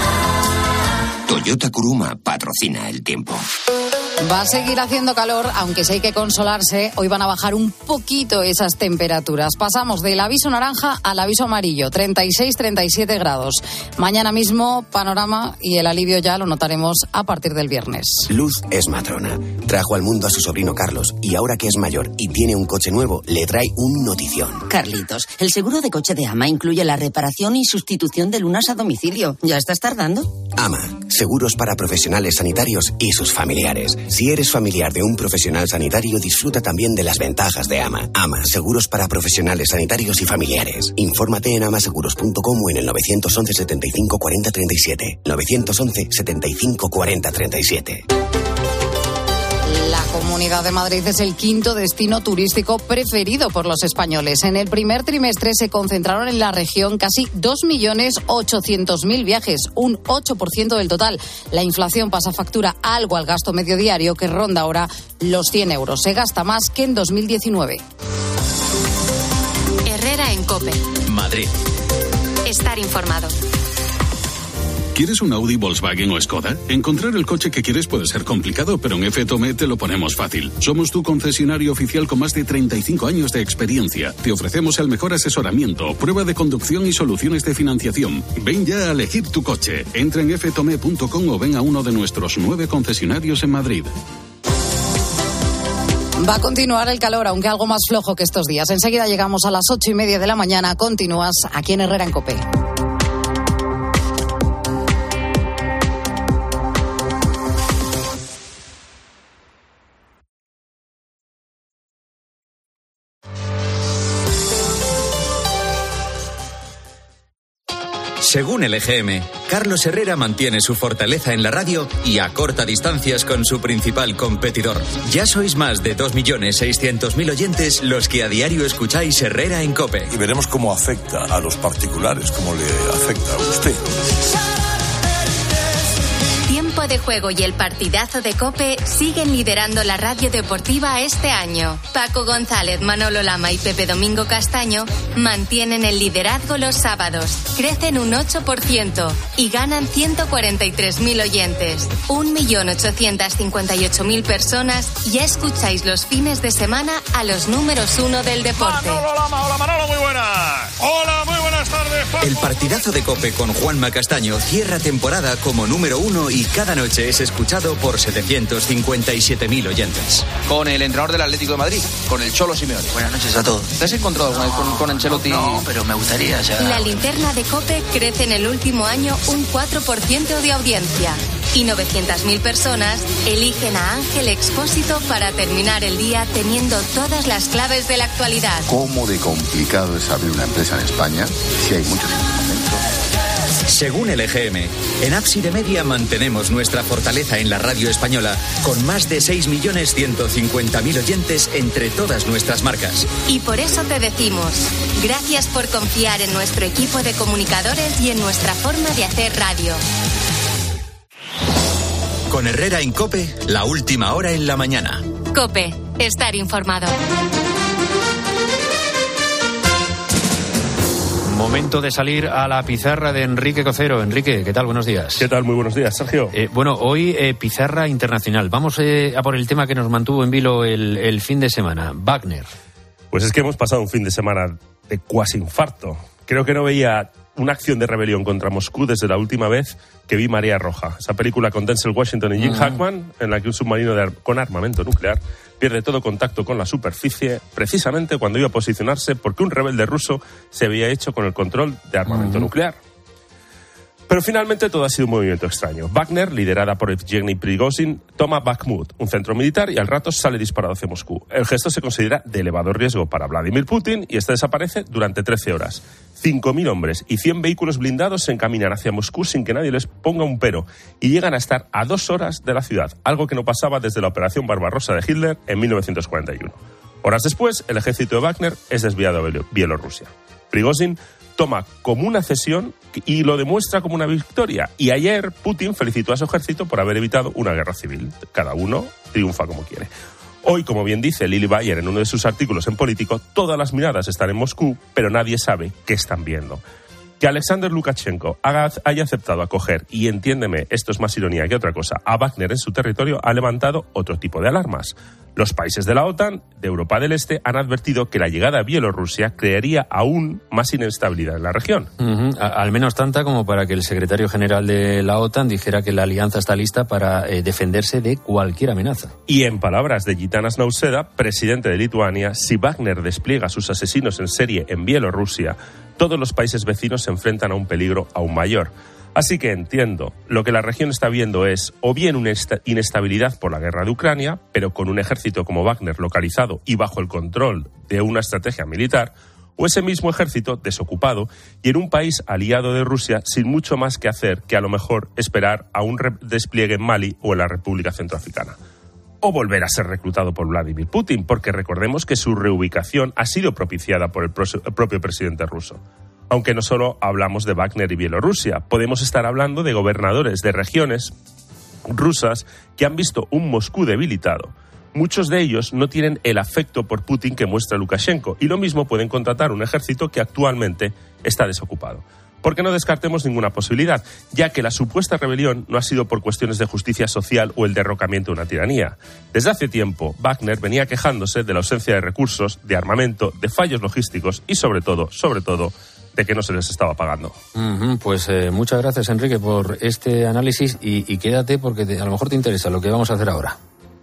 Toyota Kuruma patrocina el tiempo. Va a seguir haciendo calor, aunque si hay que consolarse, hoy van a bajar un poquito esas temperaturas. Pasamos del aviso naranja al aviso amarillo, treinta y seis, treinta y siete grados. Mañana mismo, panorama y el alivio ya lo notaremos a partir del viernes. Luz es matrona. Trajo al mundo a su sobrino Carlos y ahora que es mayor y tiene un coche nuevo, le trae un notición. Carlitos, el seguro de coche de Ama incluye la reparación y sustitución de lunas a domicilio. ¿Ya estás tardando? Ama, seguros para profesionales sanitarios y sus familiares. Si eres familiar de un profesional sanitario, disfruta también de las ventajas de Ama. Ama, seguros para profesionales sanitarios y familiares. Infórmate en amaseguros punto com o en el nueve once, setenta y cinco, cuarenta, treinta y siete. nueve once, setenta y cinco, cuarenta, treinta y siete. La Comunidad de Madrid es el quinto destino turístico preferido por los españoles. En el primer trimestre se concentraron en la región casi dos millones ochocientos mil viajes, un ocho por ciento del total. La inflación pasa factura algo al gasto medio diario, que ronda ahora los cien euros. Se gasta más que en dos mil diecinueve. Herrera en COPE. Madrid. Estar informado. ¿Quieres un Audi, Volkswagen o Skoda? Encontrar el coche que quieres puede ser complicado, pero en F Tome te lo ponemos fácil. Somos tu concesionario oficial con más de treinta y cinco años de experiencia. Te ofrecemos el mejor asesoramiento, prueba de conducción y soluciones de financiación. Ven ya a elegir tu coche. Entra en efe tome punto com o ven a uno de nuestros nueve concesionarios en Madrid. Va a continuar el calor, aunque algo más flojo que estos días. Enseguida llegamos a las ocho y media de la mañana. Continúas aquí en Herrera en COPE. Según el E G M, Carlos Herrera mantiene su fortaleza en la radio y acorta distancias con su principal competidor. Ya sois más de dos millones seiscientos mil oyentes los que a diario escucháis Herrera en COPE. Y veremos cómo afecta a los particulares, cómo le afecta a usted. Tiempo de Juego y el partidazo de COPE siguen liderando la radio deportiva este año. Paco González, Manolo Lama y Pepe Domingo Castaño mantienen el liderazgo los sábados, crecen un ocho por ciento y ganan ciento cuarenta y tres mil oyentes. un millón ochocientos cincuenta y ocho mil personas ya escucháis los fines de semana a los números uno del deporte. Manolo Lama, hola Manolo, muy buenas. Hola, muy buenas tardes, Paco. El partidazo de COPE con Juanma Castaño cierra temporada como número uno y cada noche es escuchado por setecientos cincuenta y siete mil oyentes. Con el entrenador del Atlético de Madrid, con el Cholo Simeone. Buenas noches a todos. ¿Te has encontrado con, con, con Ancelotti? No, pero me gustaría ya. La linterna de COPE crece en el último año un cuatro por ciento de audiencia y novecientas mil personas eligen a Ángel Expósito para terminar el día teniendo todas las claves de la actualidad. ¿Cómo de complicado es abrir una empresa en España si hay muchos instrumentos? Según el E G M, en Ábside Media mantenemos nuestra fortaleza en la radio española con más de seis millones ciento cincuenta mil oyentes entre todas nuestras marcas. Y por eso te decimos, gracias por confiar en nuestro equipo de comunicadores y en nuestra forma de hacer radio. Con Herrera en COPE, la última hora en la mañana. COPE, estar informado. Momento de salir a la pizarra de Enrique Cocero. Enrique, ¿qué tal? Buenos días. ¿Qué tal? Muy buenos días, Sergio. Eh, bueno, hoy eh, pizarra internacional. Vamos eh, a por el tema que nos mantuvo en vilo el, el fin de semana. Wagner. Pues es que hemos pasado un fin de semana de cuasi infarto. Creo que no veía una acción de rebelión contra Moscú desde la última vez que vi Marea Roja. Esa película con Denzel Washington y Jim uh-huh. Hackman, en la que un submarino de ar- con armamento nuclear pierde todo contacto con la superficie precisamente cuando iba a posicionarse porque un rebelde ruso se había hecho con el control de armamento uh-huh. nuclear. Pero finalmente todo ha sido un movimiento extraño. Wagner, liderada por Evgeny Prigozhin, toma Bakhmut, un centro militar, y al rato sale disparado hacia Moscú. El gesto se considera de elevado riesgo para Vladimir Putin y este desaparece durante trece horas. cinco mil hombres y cien vehículos blindados se encaminan hacia Moscú sin que nadie les ponga un pero y llegan a estar a dos horas de la ciudad, algo que no pasaba desde la Operación Barbarossa de Hitler en mil novecientos cuarenta y uno. Horas después, el ejército de Wagner es desviado a Bielorrusia. Prigozhin toma como una cesión y lo demuestra como una victoria. Y ayer Putin felicitó a su ejército por haber evitado una guerra civil. Cada uno triunfa como quiere. Hoy, como bien dice Lili Bayer en uno de sus artículos en Político, todas las miradas están en Moscú, pero nadie sabe qué están viendo. Que Alexander Lukashenko haga, haya aceptado acoger, y entiéndeme, esto es más ironía que otra cosa, a Wagner en su territorio ha levantado otro tipo de alarmas. Los países de la OTAN, de Europa del Este, han advertido que la llegada a Bielorrusia crearía aún más inestabilidad en la región. Uh-huh. A, al menos tanta como para que el secretario general de la OTAN dijera que la alianza está lista para eh, defenderse de cualquier amenaza. Y en palabras de Gitanas Nauseda, presidente de Lituania, si Wagner despliega sus asesinos en serie en Bielorrusia, todos los países vecinos se enfrentan a un peligro aún mayor. Así que entiendo, lo que la región está viendo es o bien una inestabilidad por la guerra de Ucrania, pero con un ejército como Wagner localizado y bajo el control de una estrategia militar, o ese mismo ejército desocupado y en un país aliado de Rusia sin mucho más que hacer que a lo mejor esperar a un re- despliegue en Mali o en la República Centroafricana. O volver a ser reclutado por Vladimir Putin, porque recordemos que su reubicación ha sido propiciada por el, pro- el propio presidente ruso. Aunque no solo hablamos de Wagner y Bielorrusia, podemos estar hablando de gobernadores de regiones rusas que han visto un Moscú debilitado. Muchos de ellos no tienen el afecto por Putin que muestra Lukashenko y lo mismo pueden contratar un ejército que actualmente está desocupado. Porque no descartemos ninguna posibilidad, ya que la supuesta rebelión no ha sido por cuestiones de justicia social o el derrocamiento de una tiranía. Desde hace tiempo, Wagner venía quejándose de la ausencia de recursos, de armamento, de fallos logísticos y sobre todo, sobre todo, de que no se les estaba pagando. Uh-huh, pues eh, muchas gracias, Enrique, por este análisis y, y quédate porque te, a lo mejor te interesa lo que vamos a hacer ahora.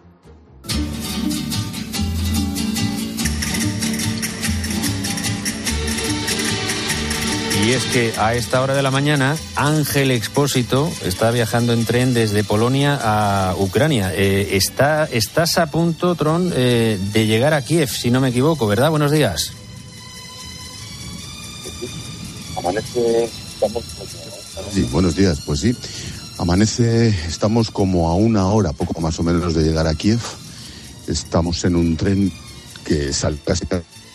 Y es que a esta hora de la mañana, Ángel Expósito está viajando en tren desde Polonia a Ucrania. Eh, está, estás a punto, Tron, eh, de llegar a Kiev, si no me equivoco, ¿verdad? Buenos días. Amanece Sí, buenos días. Pues sí, amanece, estamos como a una hora, poco más o menos, de llegar a Kiev. Estamos en un tren que sale casi...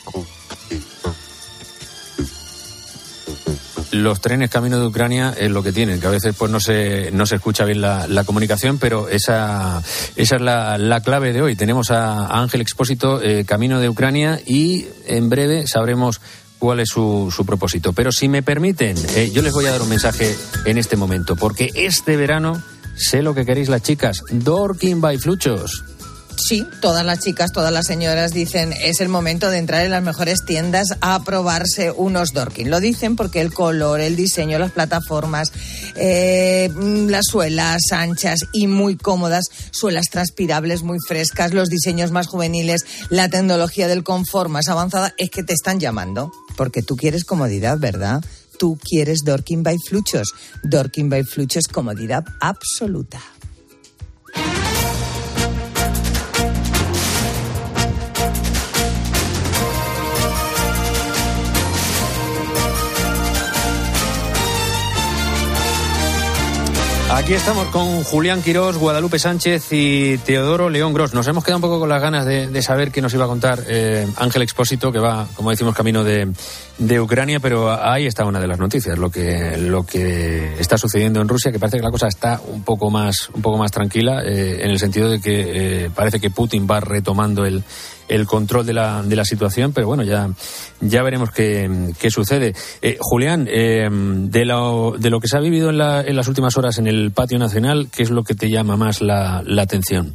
Los trenes camino de Ucrania es lo que tienen, que a veces pues no se no se escucha bien la, la comunicación, pero esa esa es la, la clave de hoy. Tenemos a, a Ángel Expósito, eh, camino de Ucrania, y en breve sabremos cuál es su, su propósito. Pero si me permiten, eh, yo les voy a dar un mensaje en este momento, porque este verano sé lo que queréis las chicas. Dorking by Fluchos. Sí, todas las chicas, todas las señoras dicen es el momento de entrar en las mejores tiendas a probarse unos Dorking. Lo dicen porque el color, el diseño, las plataformas, eh, las suelas anchas y muy cómodas, suelas transpirables muy frescas, los diseños más juveniles, la tecnología del confort más avanzada, es que te están llamando. Porque tú quieres comodidad, ¿verdad? Tú quieres Dorking by Fluchos. Dorking by Fluchos, comodidad absoluta. Aquí estamos con Julián Quirós, Guadalupe Sánchez y Teodoro León Gros. Nos hemos quedado un poco con las ganas de, de saber qué nos iba a contar eh, Ángel Expósito, que va, como decimos, camino de, de Ucrania, pero ahí está una de las noticias, lo que lo que está sucediendo en Rusia, que parece que la cosa está un poco más un poco más tranquila, eh, en el sentido de que eh, parece que Putin va retomando el el control de la de la situación, pero bueno, ya ya veremos qué, qué sucede. Eh, Julián, eh, de lo de lo que se ha vivido en, la, en las últimas horas en el Patio Nacional, ¿qué es lo que te llama más la, la atención?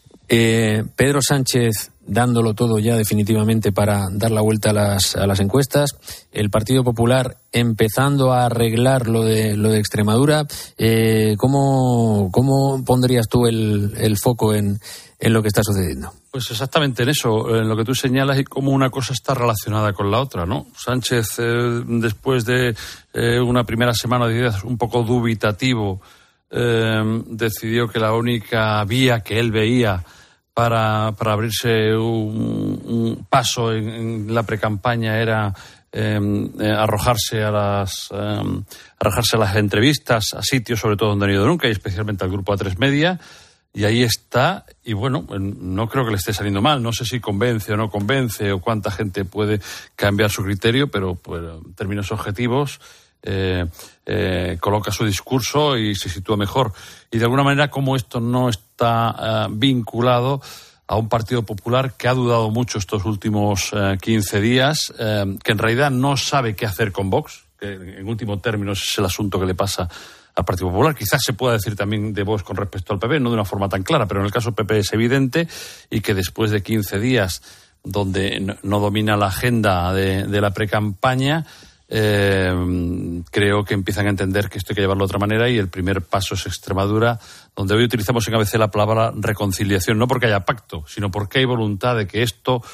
Eh, Pedro Sánchez dándolo todo ya definitivamente para dar la vuelta a las a las encuestas, el Partido Popular empezando a arreglar lo de lo de Extremadura. Eh, ¿cómo, cómo pondrías tú el, el foco en, en lo que está sucediendo? Pues exactamente en eso, en lo que tú señalas y cómo una cosa está relacionada con la otra, ¿no? Sánchez, eh, después de eh, una primera semana de ideas un poco dubitativo, eh, decidió que la única vía que él veía para, para abrirse un, un paso en, en la precampaña era eh, eh, arrojarse a las eh, arrojarse a las entrevistas, a sitios sobre todo donde no ha ido nunca, y especialmente al grupo A tres Media. Y ahí está, y bueno, no creo que le esté saliendo mal. No sé si convence o no convence, o cuánta gente puede cambiar su criterio, pero pues, en términos objetivos eh, eh, coloca su discurso y se sitúa mejor. Y de alguna manera, como esto no está uh, vinculado a un Partido Popular que ha dudado mucho estos últimos uh, quince días, uh, que en realidad no sabe qué hacer con Vox, que en último término es el asunto que le pasa al Partido Popular. Quizás se pueda decir también de Vox con respecto al P P, no de una forma tan clara, pero en el caso del P P es evidente, y que después de quince días donde no domina la agenda de, de la precampaña, eh, creo que empiezan a entender que esto hay que llevarlo de otra manera, y el primer paso es Extremadura, donde hoy utilizamos en A B C la palabra reconciliación, no porque haya pacto, sino porque hay voluntad de que esto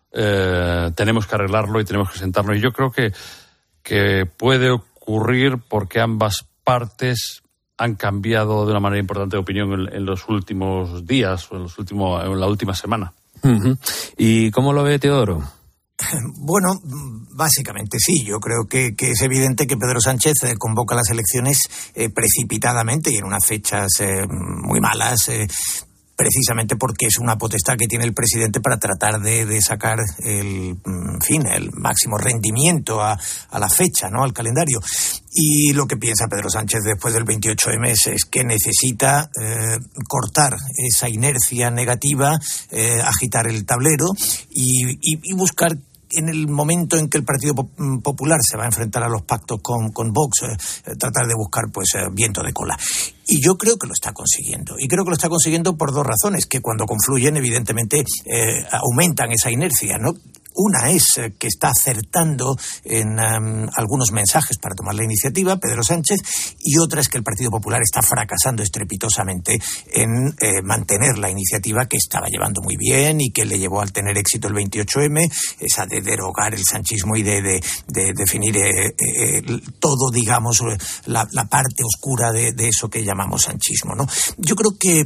eh, tenemos que arreglarlo y tenemos que sentarnos. Y yo creo que, que puede ocurrir porque ambas partes han cambiado de una manera importante de opinión en, en los últimos días o en, los últimos, en la última semana. Uh-huh. ¿Y cómo lo ve Teodoro? Bueno, básicamente sí. Yo creo que, que es evidente que Pedro Sánchez eh, convoca las elecciones eh, precipitadamente y en unas fechas eh, muy malas, eh, precisamente porque es una potestad que tiene el presidente para tratar de, de sacar el, en fin, el máximo rendimiento a, a la fecha, ¿no?, al calendario. Y lo que piensa Pedro Sánchez después del veintiocho eme es, es que necesita eh, cortar esa inercia negativa, eh, agitar el tablero y, y, y buscar, en el momento en que el Partido Popular se va a enfrentar a los pactos con, con Vox, eh, tratar de buscar pues eh, viento de cola. Y yo creo que lo está consiguiendo. Y creo que lo está consiguiendo por dos razones, que cuando confluyen, evidentemente, eh, aumentan esa inercia, ¿no? Una es eh, que está acertando en um, algunos mensajes para tomar la iniciativa, Pedro Sánchez, y otra es que el Partido Popular está fracasando estrepitosamente en eh, mantener la iniciativa que estaba llevando muy bien y que le llevó al tener éxito el veintiocho eme, esa de derogar el sanchismo y de, de, de definir eh, eh, todo, digamos, la, la parte oscura de, de eso que llamamos sanchismo, ¿no? Yo creo que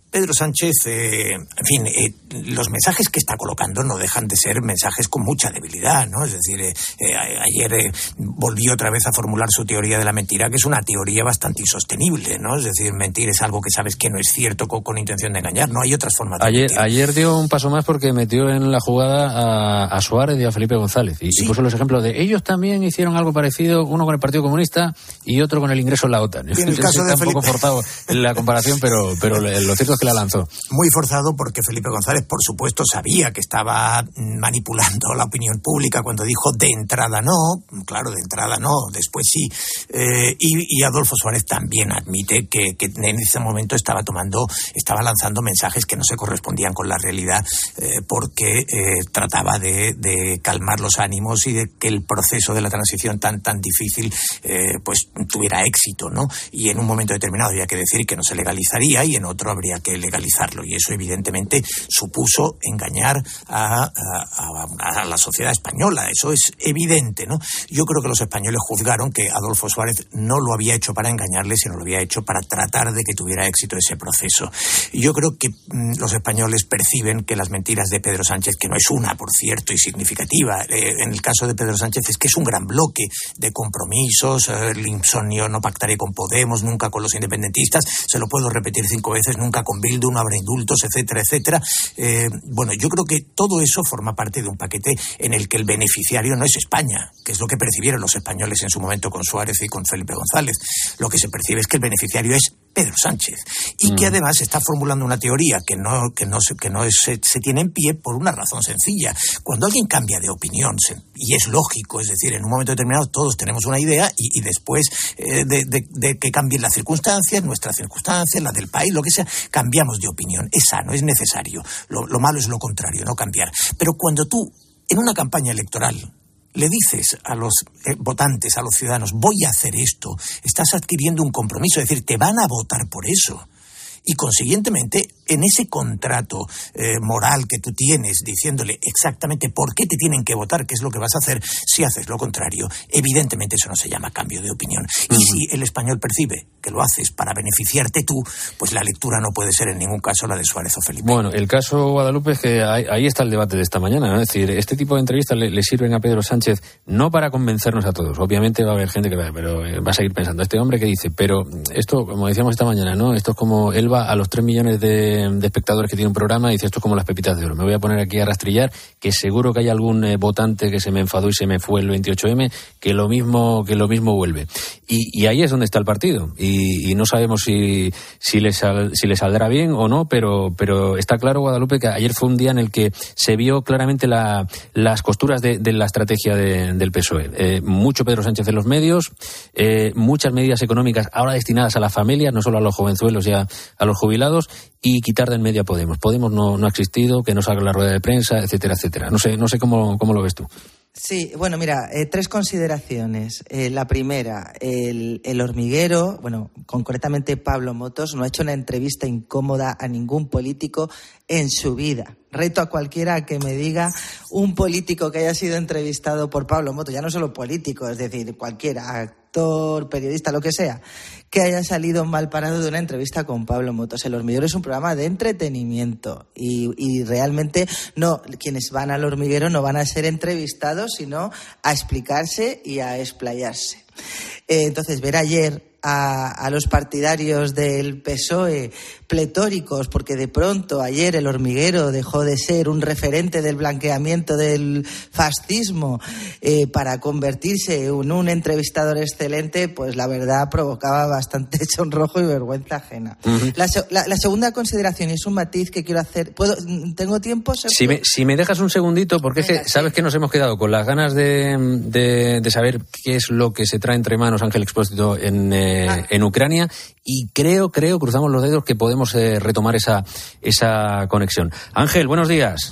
Pedro Sánchez, eh, en fin, eh, los mensajes que está colocando no dejan de ser mensajes con mucha debilidad, ¿no? Es decir, eh, eh, ayer eh, volvió otra vez a formular su teoría de la mentira, que es una teoría bastante insostenible, ¿no? Es decir, mentir es algo que sabes que no es cierto con, con intención de engañar, no hay otras formas de ayer, mentir. Ayer dio un paso más porque metió en la jugada a, a Suárez y a Felipe González y, sí. y puso los ejemplos de ellos también hicieron algo parecido, uno con el Partido Comunista y otro con el ingreso en la OTAN. En el caso de Está Felipe... un poco forzado en la comparación, pero, pero lo cierto es que la lanzó. Muy forzado porque Felipe González, por supuesto, sabía que estaba manipulando la opinión pública cuando dijo de entrada no, claro, de entrada no, después sí. Eh, y, y Adolfo Suárez también admite que, que en ese momento estaba tomando, estaba lanzando mensajes que no se correspondían con la realidad eh, porque eh, trataba de, de calmar los ánimos y de que el proceso de la transición tan tan difícil eh, pues tuviera éxito, ¿no? Y en un momento determinado había que decir que no se legalizaría y en otro habría que legalizarlo. Y eso evidentemente supuso engañar a, a, a, a la sociedad española. Eso es evidente, ¿no? Yo creo que los españoles juzgaron que Adolfo Suárez no lo había hecho para engañarles, sino lo había hecho para tratar de que tuviera éxito ese proceso. Y yo creo que mmm, los españoles perciben que las mentiras de Pedro Sánchez, que no es una, por cierto, y significativa, eh, en el caso de Pedro Sánchez es que es un gran bloque de compromisos, eh, el insomnio, no pactaré con Podemos, nunca con los independentistas, se lo puedo repetir cinco veces, nunca con Bildu, no habrá indultos, etcétera, etcétera. Eh, bueno, yo creo que todo eso forma parte de un paquete en el que el beneficiario no es España, que es lo que percibieron los españoles en su momento con Suárez y con Felipe González. Lo que se percibe es que el beneficiario es Pedro Sánchez y mm. que además está formulando una teoría que no que no se, que no es, se, se tiene en pie por una razón sencilla. Cuando alguien cambia de opinión, se, y es lógico, es decir, en un momento determinado todos tenemos una idea y, y después eh, de, de, de que cambien las circunstancias, nuestras circunstancias, las del país, lo que sea, cambiamos de opinión. Es sano, es necesario. Lo, lo malo es lo contrario, no cambiar. Pero cuando tú, en una campaña electoral, le dices a los eh, votantes, a los ciudadanos, voy a hacer esto, estás adquiriendo un compromiso, es decir, te van a votar por eso. Y consiguientemente, en ese contrato eh, moral que tú tienes, diciéndole exactamente por qué te tienen que votar, qué es lo que vas a hacer, si haces lo contrario, evidentemente eso no se llama cambio de opinión. Uh-huh. Y si el español percibe que lo haces para beneficiarte tú, pues la lectura no puede ser en ningún caso la de Suárez o Felipe. Bueno, el caso Guadalupe es que ahí, ahí está el debate de esta mañana, ¿no? Es decir, este tipo de entrevistas le, le sirven a Pedro Sánchez no para convencernos a todos. Obviamente va a haber gente que va, pero va a seguir pensando, este hombre que dice, pero esto, como decíamos esta mañana, ¿no? Esto es como él va a los tres millones de, de espectadores que tiene un programa y dice, esto es como las pepitas de oro. Me voy a poner aquí a rastrillar, que seguro que hay algún eh, votante que se me enfadó y se me fue el veintiocho eme, que lo mismo que lo mismo vuelve. Y, y ahí es donde está el partido. Y, y no sabemos si, si, le sal, si le saldrá bien o no, pero, pero está claro, Guadalupe, que ayer fue un día en el que se vio claramente la, las costuras de, de la estrategia de, del P S O E. Eh, mucho Pedro Sánchez en los medios, eh, muchas medidas económicas ahora destinadas a las familias, no solo a los jovenzuelos y a, a los jubilados, y quitar del medio a Podemos. Podemos no, no ha existido, que no salga la rueda de prensa, etcétera, etcétera. No sé, no sé cómo, cómo lo ves tú. Sí, bueno, mira, eh, tres consideraciones. Eh, la primera, el, el hormiguero, bueno, concretamente Pablo Motos, no ha hecho una entrevista incómoda a ningún político en su vida. Reto a cualquiera a que me diga un político que haya sido entrevistado por Pablo Motos, ya no solo político, es decir, cualquiera, actor, periodista, lo que sea, que haya salido mal parado de una entrevista con Pablo Motos. El Hormiguero es un programa de entretenimiento y, y realmente no, quienes van al Hormiguero no van a ser entrevistados, sino a explicarse y a explayarse. Eh, entonces, ver ayer a, a los partidarios del P S O E pletóricos, porque de pronto ayer el Hormiguero dejó de ser un referente del blanqueamiento del fascismo eh, para convertirse en un entrevistador excelente, pues la verdad provocaba bastante sonrojo y vergüenza ajena. Uh-huh. La, la, la segunda consideración, y es un matiz que quiero hacer. ¿Puedo, ¿Tengo tiempo? Si me, si me dejas un segundito, porque Venga, es que sabes sí. que nos hemos quedado con las ganas de, de, de saber qué es lo que se trae entre manos Ángel Expósito en, eh, ah. en Ucrania, y creo, creo, cruzamos los dedos que podemos eh, retomar esa, esa conexión. Ángel, buenos días.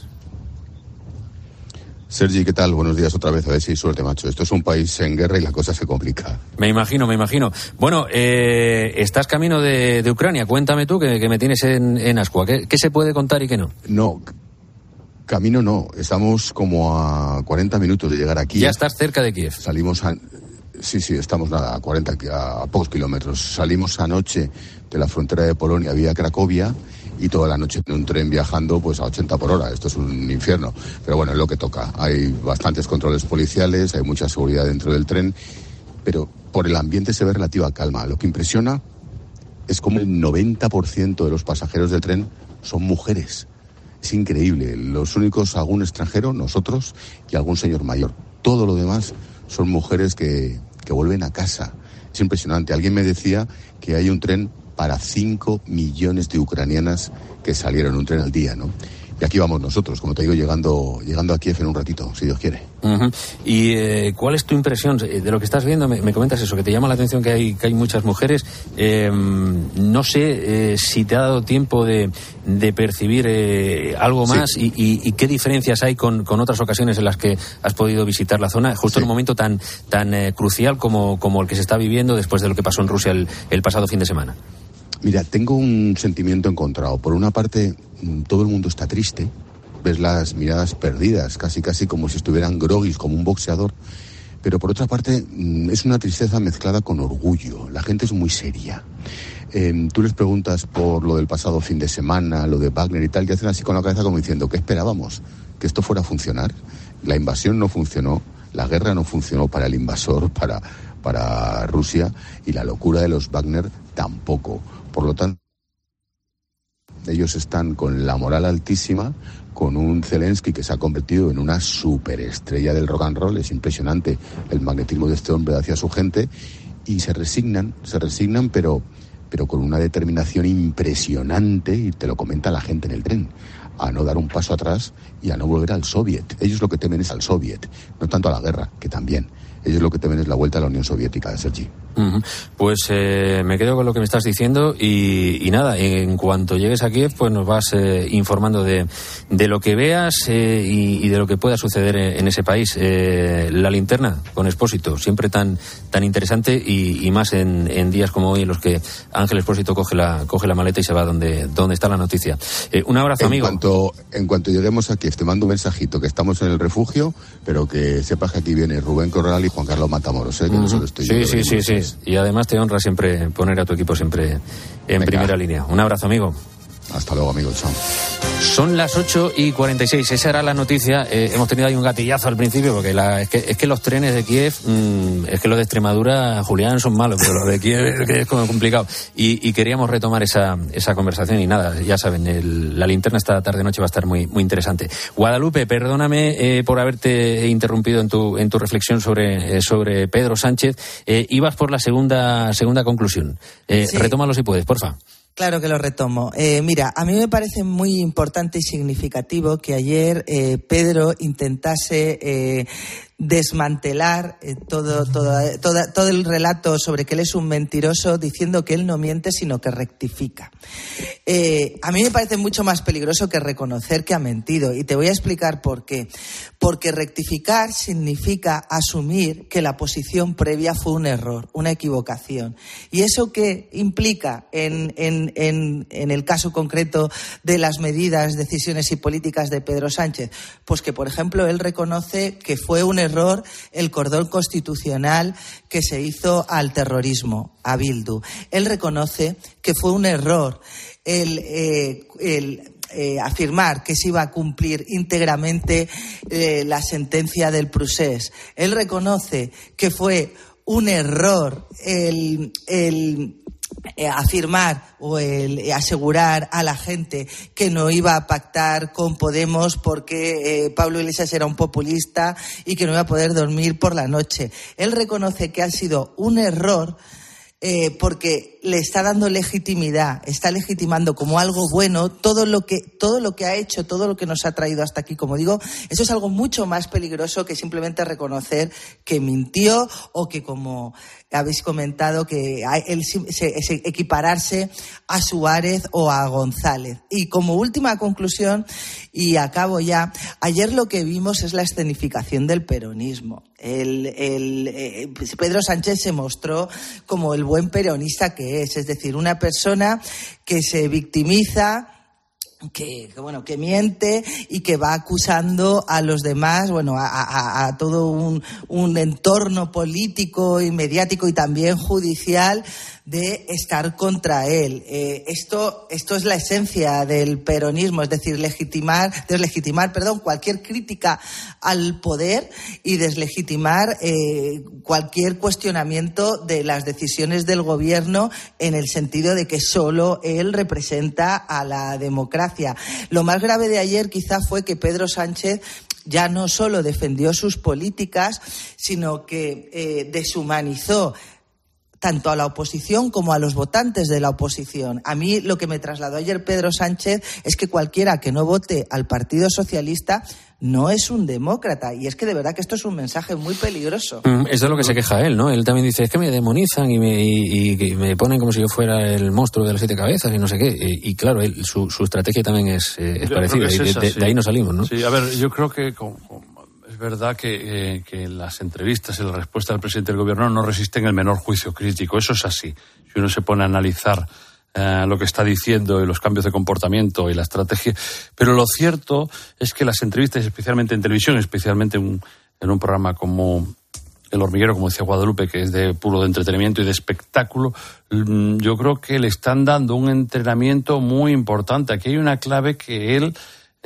Sergi, ¿qué tal? Buenos días otra vez. A ver si hay suerte, macho. Esto es un país en guerra y la cosa se complica. Me imagino, me imagino. Bueno, eh, estás camino de, de Ucrania. Cuéntame tú, que, que me tienes en, en ascua. ¿Qué, ¿Qué se puede contar y qué no? No, camino no. Estamos como a cuarenta minutos de llegar aquí. Ya estás cerca de Kiev. Salimos a... Sí, sí, estamos nada, a cuarenta, a pocos kilómetros. Salimos anoche de la frontera de Polonia vía Cracovia y toda la noche en un tren viajando pues a ochenta por hora. Esto es un infierno. Pero bueno, es lo que toca. Hay bastantes controles policiales, hay mucha seguridad dentro del tren, pero por el ambiente se ve relativa calma. Lo que impresiona es como el noventa por ciento de los pasajeros del tren son mujeres. Es increíble. Los únicos, algún extranjero, nosotros y algún señor mayor. Todo lo demás son mujeres que, que vuelven a casa. Es impresionante. Alguien me decía que hay un tren para cinco millones de ucranianas que salieron, un tren al día, ¿no? Y aquí vamos nosotros, como te digo, llegando llegando a Kiev en un ratito, si Dios quiere. Uh-huh. ¿Y eh, cuál es tu impresión de lo que estás viendo? Me, me comentas eso, que te llama la atención que hay que hay muchas mujeres. Eh, no sé eh, si te ha dado tiempo de, de percibir eh, algo más sí. y, y, y qué diferencias hay con, con otras ocasiones en las que has podido visitar la zona, justo sí. en un momento tan tan eh, crucial como, como el que se está viviendo después de lo que pasó en Rusia el, el pasado fin de semana. Mira, tengo un sentimiento encontrado. Por una parte, todo el mundo está triste. Ves las miradas perdidas, casi casi como si estuvieran groguis, como un boxeador. Pero por otra parte, es una tristeza mezclada con orgullo. La gente es muy seria. Eh, tú les preguntas por lo del pasado fin de semana, lo de Wagner y tal, y hacen así con la cabeza como diciendo, ¿qué esperábamos? ¿Que esto fuera a funcionar? La invasión no funcionó, la guerra no funcionó para el invasor, para, para Rusia, y la locura de los Wagner tampoco. Por lo tanto, ellos están con la moral altísima, con un Zelensky que se ha convertido en una superestrella del rock and roll. Es impresionante el magnetismo de este hombre hacia su gente, y se resignan, se resignan, pero, pero con una determinación impresionante, y te lo comenta la gente en el tren, a no dar un paso atrás y a no volver al Soviet. Ellos lo que temen es al Soviet, no tanto a la guerra, que también. Ellos lo que temen es la vuelta a la Unión Soviética, Sergi. Uh-huh. Pues eh, me quedo con lo que me estás diciendo y, y nada, en cuanto llegues a Kiev, pues nos vas eh, informando de, de lo que veas eh, y, y de lo que pueda suceder en, en ese país. Eh, la linterna con Expósito, siempre tan tan interesante y, y más en, en días como hoy en los que Ángel Expósito coge la coge la maleta y se va donde donde está la noticia. Eh, un abrazo, en amigo. Cuanto, en cuanto lleguemos a Kiev, te mando un mensajito, que estamos en el refugio, pero que sepas que aquí viene Rubén Corral y Juan Carlos Matamoros, ¿eh? Que uh-huh. no solo estoy sí, yo. Sí, sí, sí, sí. Y además te honra siempre poner a tu equipo siempre en Venga. primera línea. Un abrazo, amigo. Hasta luego, amigo. Chao. Son las ocho y cuarenta y seis. Esa era la noticia. Eh, hemos tenido ahí un gatillazo al principio, porque la, es, que, es que los trenes de Kiev, mmm, es que los de Extremadura, Julián, son malos, pero los de Kiev es, que es como complicado. Y, y queríamos retomar esa, esa conversación. Y nada, ya saben, el, la linterna esta tarde-noche va a estar muy, muy interesante. Guadalupe, perdóname eh, por haberte interrumpido en tu, en tu reflexión sobre, eh, sobre Pedro Sánchez. Eh, ibas por la segunda, segunda conclusión. Eh, sí. Retómalo si puedes, porfa. Claro que lo retomo. Eh, mira, a mí me parece muy importante y significativo que ayer eh, Pedro intentase eh, desmantelar eh, todo, todo, todo, todo el relato sobre que él es un mentiroso, diciendo que él no miente sino que rectifica. Eh, a mí me parece mucho más peligroso que reconocer que ha mentido, y te voy a explicar por qué. Porque rectificar significa asumir que la posición previa fue un error, una equivocación. ¿Y eso qué implica en, en, en, en el caso concreto de las medidas, decisiones y políticas de Pedro Sánchez? Pues que, por ejemplo, él reconoce que fue un error el cordón constitucional que se hizo al terrorismo, a Bildu. Él reconoce que fue un error el... Eh, el Eh, afirmar que se iba a cumplir íntegramente eh, la sentencia del Procés. Él reconoce que fue un error el, el eh, afirmar o el eh, asegurar a la gente que no iba a pactar con Podemos porque eh, Pablo Iglesias era un populista y que no iba a poder dormir por la noche. Él reconoce que ha sido un error Eh, porque le está dando legitimidad, está legitimando como algo bueno todo lo que todo lo que ha hecho, todo lo que nos ha traído hasta aquí. Como digo, eso es algo mucho más peligroso que simplemente reconocer que mintió o que, como habéis comentado, que él se, se equipararse a Suárez o a González. Y como última conclusión, y acabo ya, ayer lo que vimos es la escenificación del peronismo. El, el, eh, Pedro Sánchez se mostró como el buen peronista que es, es decir, una persona que se victimiza Que, que bueno que miente y que va acusando a los demás, bueno, a, a, a todo un, un entorno político y mediático y también judicial de estar contra él. Eh, esto, esto es la esencia del peronismo, es decir, legitimar, deslegitimar, perdón, cualquier crítica al poder y deslegitimar eh, cualquier cuestionamiento de las decisiones del gobierno en el sentido de que solo él representa a la democracia. Lo más grave de ayer quizá fue que Pedro Sánchez ya no solo defendió sus políticas, sino que eh, deshumanizó tanto a la oposición como a los votantes de la oposición. A mí lo que me trasladó ayer Pedro Sánchez es que cualquiera que no vote al Partido Socialista no es un demócrata. Y es que de verdad que esto es un mensaje muy peligroso. Mm, es de lo que se queja él, ¿no? Él también dice, es que me demonizan y me, y, y me ponen como si yo fuera el monstruo de las siete cabezas y no sé qué. Y, y claro, él, su, su estrategia también es, eh, es parecida. Es esa, de, de, sí. de ahí no salimos, ¿no? Sí, a ver, yo creo que... Con, con... Es verdad que, eh, que las entrevistas y la respuesta del presidente del gobierno no resisten el menor juicio crítico. Eso es así. Si uno se pone a analizar eh, lo que está diciendo y los cambios de comportamiento y la estrategia. Pero lo cierto es que las entrevistas, especialmente en televisión, especialmente un, en un programa como El Hormiguero, como decía Guadalupe, que es de puro de entretenimiento y de espectáculo, yo creo que le están dando un entrenamiento muy importante. Aquí hay una clave que él...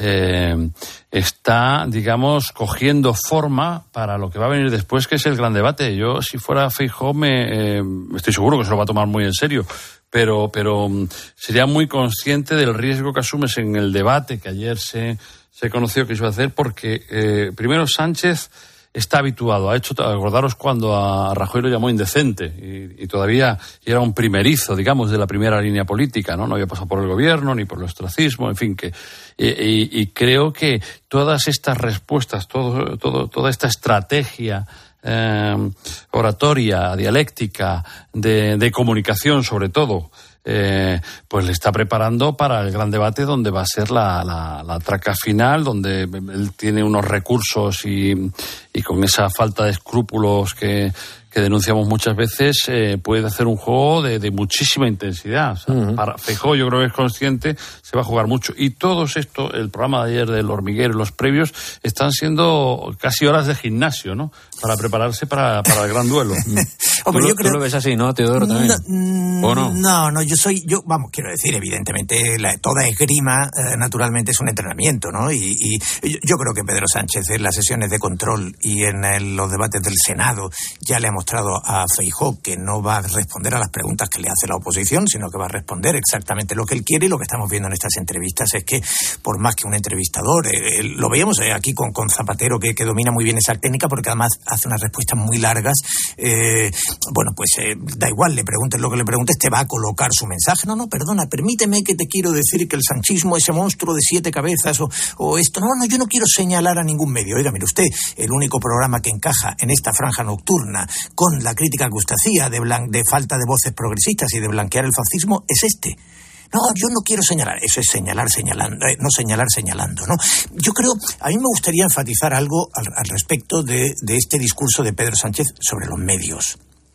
Eh, está, digamos, cogiendo forma para lo que va a venir después, que es el gran debate. Yo, si fuera Feijóo, me eh, estoy seguro que se lo va a tomar muy en serio, pero, pero sería muy consciente del riesgo que asumes en el debate que ayer se, se conoció que se iba a hacer, porque eh, primero Sánchez está habituado, ha hecho, acordaros cuando a Rajoy lo llamó indecente y, y todavía era un primerizo, digamos, de la primera línea política, ¿no? No había pasado por el gobierno ni por el ostracismo, en fin, que y, y, y creo que todas estas respuestas, todo, todo, toda esta estrategia eh, oratoria, dialéctica, de, de comunicación sobre todo, Eh, pues le está preparando para el gran debate donde va a ser la, la, la traca final, donde él tiene unos recursos y, y con esa falta de escrúpulos que, que denunciamos muchas veces, eh, puede hacer un juego de, de muchísima intensidad. O sea, uh-huh. Para Feijóo, yo creo que es consciente, se va a jugar mucho. Y todo esto, el programa de ayer del Hormiguero y los previos, están siendo casi horas de gimnasio, ¿no? Para prepararse para, para el gran duelo. Hombre, ¿Tú, yo creo... ¿Tú lo ves así, no, Teodoro, también? No, ¿O no? No, no, yo soy, yo, vamos, quiero decir, evidentemente, la, toda esgrima, eh, naturalmente, es un entrenamiento, ¿no? Y, y yo creo que Pedro Sánchez, en las sesiones de control y en el, los debates del Senado, ya le ha mostrado a Feijóo que no va a responder a las preguntas que le hace la oposición, sino que va a responder exactamente lo que él quiere. Y lo que estamos viendo en estas entrevistas es que, por más que un entrevistador, eh, lo veíamos eh, aquí con, con Zapatero, que, que domina muy bien esa técnica, porque además hace unas respuestas muy largas, eh, bueno, pues eh, da igual, le preguntes lo que le preguntes, te va a colocar su mensaje. No, no, perdona, permíteme que te quiero decir que el sanchismo, ese monstruo de siete cabezas o, o esto, no, no, yo no quiero señalar a ningún medio. Oiga, mire usted, el único programa que encaja en esta franja nocturna con la crítica que usted hacía de, blan- de falta de voces progresistas y de blanquear el fascismo es este. No, yo no quiero señalar, eso es señalar señalando, eh, no señalar señalando, ¿no? Yo creo, a mí me gustaría enfatizar algo al, al respecto de, de este discurso de Pedro Sánchez sobre los medios.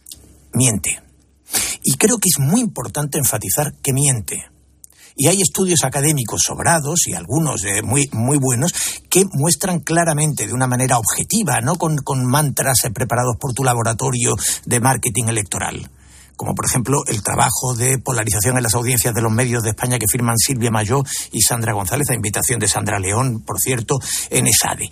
Miente. Y creo que es muy importante enfatizar que miente. Y hay estudios académicos sobrados y algunos eh, muy, muy buenos que muestran claramente de una manera objetiva, no con, con mantras eh, preparados por tu laboratorio de marketing electoral. Como por ejemplo el trabajo de polarización en las audiencias de los medios de España que firman Silvia Mayó y Sandra González, a invitación de Sandra León, por cierto, en ESADE.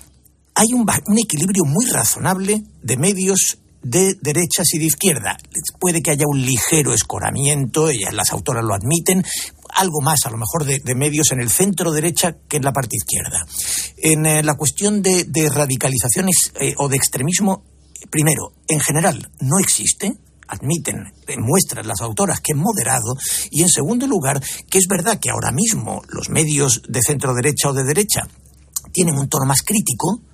Hay un, un equilibrio muy razonable de medios de derechas y de izquierda. Puede que haya un ligero escoramiento, ellas, las autoras lo admiten, algo más a lo mejor de, de medios en el centro derecha que en la parte izquierda. En eh, la cuestión de, de radicalizaciones eh, o de extremismo, primero, en general no existe, admiten, muestran las autoras que es moderado, y en segundo lugar, que es verdad que ahora mismo los medios de centro derecha o de derecha tienen un tono más crítico,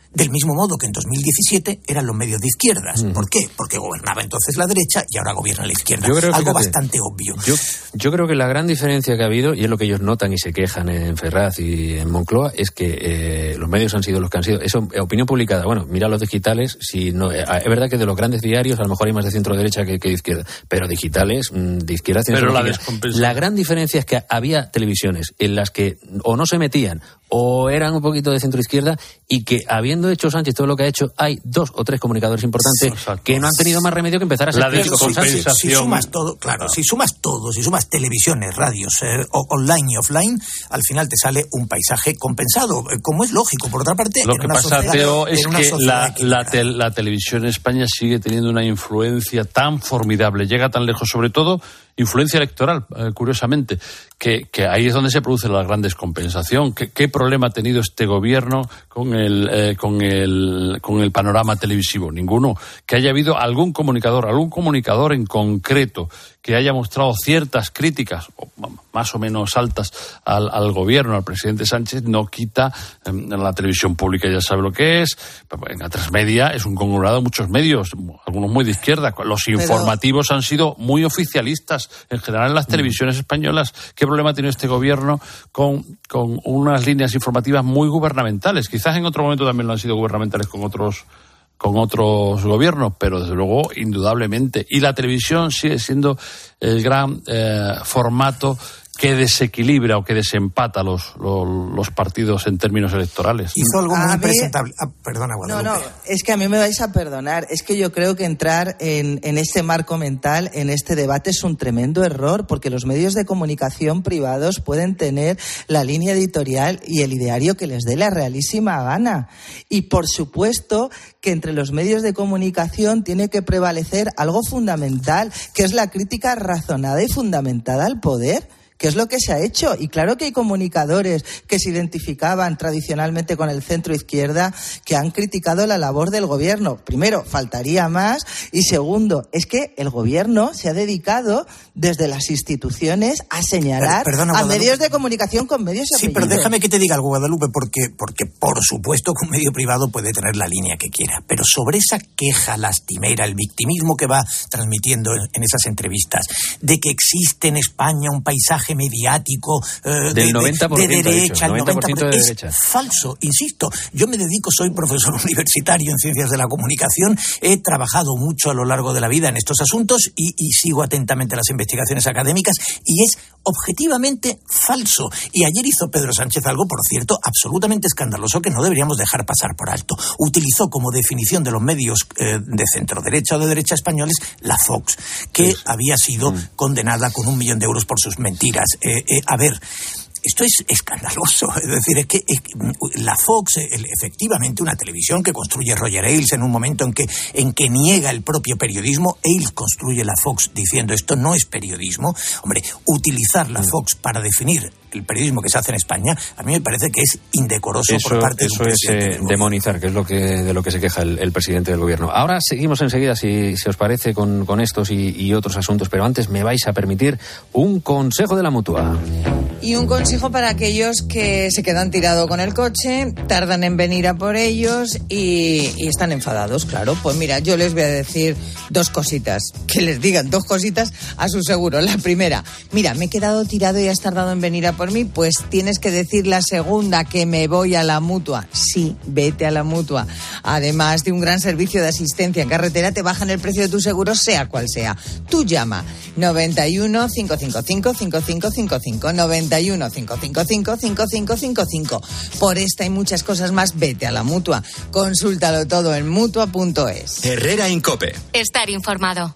Del mismo modo que en dos mil diecisiete eran los medios de izquierdas. Mm. ¿Por qué? Porque gobernaba entonces la derecha y ahora gobierna la izquierda. Yo creo, Algo fíjate, bastante obvio. Yo, yo creo que la gran diferencia que ha habido, y es lo que ellos notan y se quejan en Ferraz y en Moncloa, es que eh, los medios han sido los que han sido. Eso, opinión publicada. Bueno, mira los digitales. Si no, eh, es verdad que de los grandes diarios a lo mejor hay más de centro derecha que, que de izquierda, pero digitales de izquierda. Pero la, la gran diferencia es que había televisiones en las que o no se metían o eran un poquito de centro izquierda, y que habiendo hecho Sánchez todo lo que ha hecho, hay dos o tres comunicadores importantes Exacto. que no han tenido más remedio que empezar a ser críticos con Sánchez. Si, si sumas todo, claro, no. si sumas todo, si sumas televisiones, radios, eh, online y offline, al final te sale un paisaje compensado, eh, como es lógico. Por otra parte, lo que pasa, Teo, es que la, la, te, la televisión en España sigue teniendo una influencia tan formidable, llega tan lejos, sobre todo influencia electoral, eh, curiosamente, que, que ahí es donde se produce la gran descompensación. ¿Qué, qué problema ha tenido este gobierno con el, eh, con el con el panorama televisivo? Ninguno. Que haya habido algún comunicador, algún comunicador en concreto que haya mostrado ciertas críticas, más o menos altas, al, al gobierno, al presidente Sánchez, no quita. En la televisión pública ya sabe lo que es, en la Transmedia es un conglomerado de muchos medios, algunos muy de izquierda. Los informativos Pero... han sido muy oficialistas, en general en las televisiones españolas. ¿Qué problema ha tenido este gobierno con, con unas líneas informativas muy gubernamentales? Quizás en otro momento también lo han sido gubernamentales con otros con otros gobiernos, pero desde luego, indudablemente. Y la televisión sigue siendo el gran eh, formato que desequilibra o que desempata los, los, los partidos en términos electorales. Hizo algo muy a impresentable. Ah, perdona, Guadalupe. No, no, es que a mí me vais a perdonar. Es que yo creo que entrar en, en este marco mental, en este debate, es un tremendo error, porque los medios de comunicación privados pueden tener la línea editorial y el ideario que les dé la realísima gana. Y, por supuesto, que entre los medios de comunicación tiene que prevalecer algo fundamental, que es la crítica razonada y fundamentada al poder, que es lo que se ha hecho. Y claro que hay comunicadores que se identificaban tradicionalmente con el centro izquierda que han criticado la labor del gobierno. Primero, faltaría más. Y segundo, es que el gobierno se ha dedicado desde las instituciones a señalar pero, perdona, a medios de comunicación con medios y Sí, apellidos. pero déjame que te diga algo, Guadalupe, porque, porque por supuesto que un medio privado puede tener la línea que quiera. Pero sobre esa queja lastimera, el victimismo que va transmitiendo en, en esas entrevistas, de que existe en España un paisaje mediático eh, del noventa por ciento, de derecha, el noventa por ciento el noventa por ciento de es derecha. Falso, insisto. Yo me dedico, soy profesor universitario en ciencias de la comunicación, he trabajado mucho a lo largo de la vida en estos asuntos y, y sigo atentamente las investigaciones académicas, y es objetivamente falso. Y ayer hizo Pedro Sánchez algo, por cierto, absolutamente escandaloso, que no deberíamos dejar pasar por alto. Utilizó como definición de los medios eh, de centro derecha o de derecha españoles la Fox, que sí. había sido mm. condenada con un millón de euros por sus mentiras. Eh, eh, a ver, esto es escandaloso. Es decir, es que, es que la Fox, el, efectivamente, una televisión que construye Roger Ailes en un momento en que, en que niega el propio periodismo. Ailes construye la Fox diciendo esto no es periodismo. Hombre, utilizar la Fox para definir el periodismo que se hace en España, a mí me parece que es indecoroso eso, por parte de un presidente. Eso es eh, demonizar, que es lo que de lo que se queja el, el presidente del gobierno. Ahora seguimos enseguida, si, si os parece, con, con estos y, y otros asuntos, pero antes me vais a permitir un consejo de la Mutua. Y un consejo para aquellos que se quedan tirados con el coche, tardan en venir a por ellos y, y están enfadados, claro. Pues mira, yo les voy a decir dos cositas, que les digan dos cositas a su seguro. La primera, mira, me he quedado tirado y has tardado en venir a por mí, pues tienes que decir la segunda, que me voy a la Mutua. Sí, vete a la Mutua. Además de un gran servicio de asistencia en carretera, te bajan el precio de tu seguro, sea cual sea. Tú llama noventa y uno, cinco cinco cinco, cinco cinco cinco cinco, noventa y uno, cinco cinco cinco, cinco cinco cinco cinco. Por esta y muchas cosas más, vete a la Mutua. Consúltalo todo en mutua punto es. Herrera en COPE. Estar informado.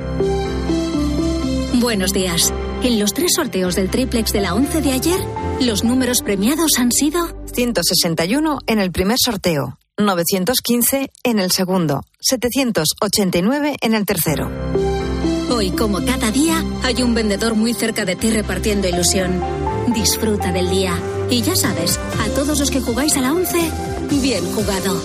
Buenos días. En los tres sorteos del triplex de la once de ayer, los números premiados han sido ciento sesenta y uno en el primer sorteo, novecientos quince en el segundo, setecientos ochenta y nueve en el tercero. Hoy, como cada día, hay un vendedor muy cerca de ti repartiendo ilusión. Disfruta del día. Y ya sabes, a todos los que jugáis a la once, bien jugado.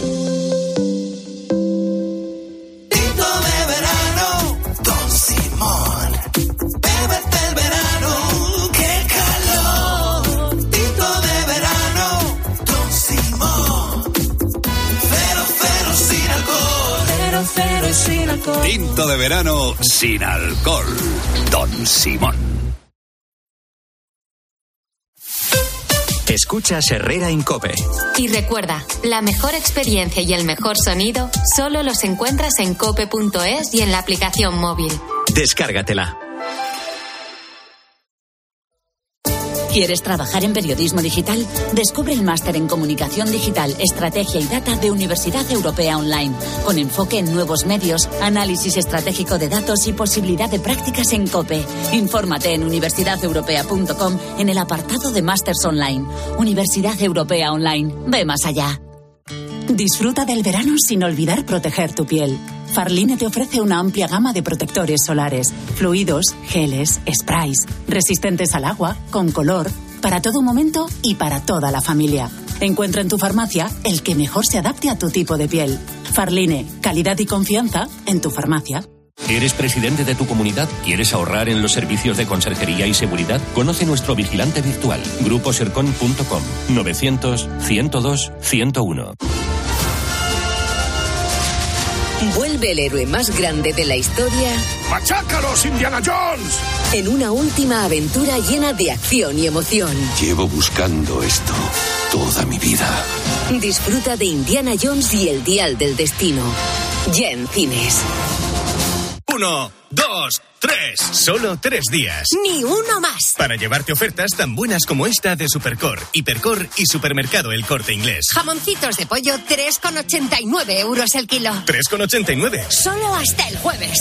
Tinto de verano, Don Simón. Bébete el verano, qué calor. Tinto de verano, Don Simón. sin alcohol. Tinto de verano sin alcohol. Don Simón. Escuchas Herrera en COPE. Y recuerda, la mejor experiencia y el mejor sonido solo los encuentras en cope punto es y en la aplicación móvil. Descárgatela. ¿Quieres trabajar en periodismo digital? Descubre el máster en Comunicación Digital, Estrategia y Data de Universidad Europea Online, con enfoque en nuevos medios, análisis estratégico de datos y posibilidad de prácticas en COPE. Infórmate en universidad europea punto com en el apartado de Másters Online. Universidad Europea Online. Ve más allá. Disfruta del verano sin olvidar proteger tu piel. Farline te ofrece una amplia gama de protectores solares, fluidos, geles, sprays, resistentes al agua, con color, para todo momento y para toda la familia. Encuentra en tu farmacia el que mejor se adapte a tu tipo de piel. Farline, calidad y confianza en tu farmacia. ¿Eres presidente de tu comunidad? ¿Quieres ahorrar en los servicios de conserjería y seguridad? Conoce nuestro vigilante virtual, grupo sercon punto com, novecientos, ciento dos, ciento uno. Vuelve el héroe más grande de la historia. ¡Machácalos, Indiana Jones! En una última aventura llena de acción y emoción. Llevo buscando esto toda mi vida. Disfruta de Indiana Jones y el Dial del Destino. Ya en cines. Uno, dos, tres. Solo tres días. Ni uno más. Para llevarte ofertas tan buenas como esta de Supercor, Hipercor y Supermercado El Corte Inglés. Jamoncitos de pollo, tres con ochenta y nueve euros el kilo. tres con ochenta y nueve. Solo hasta el jueves.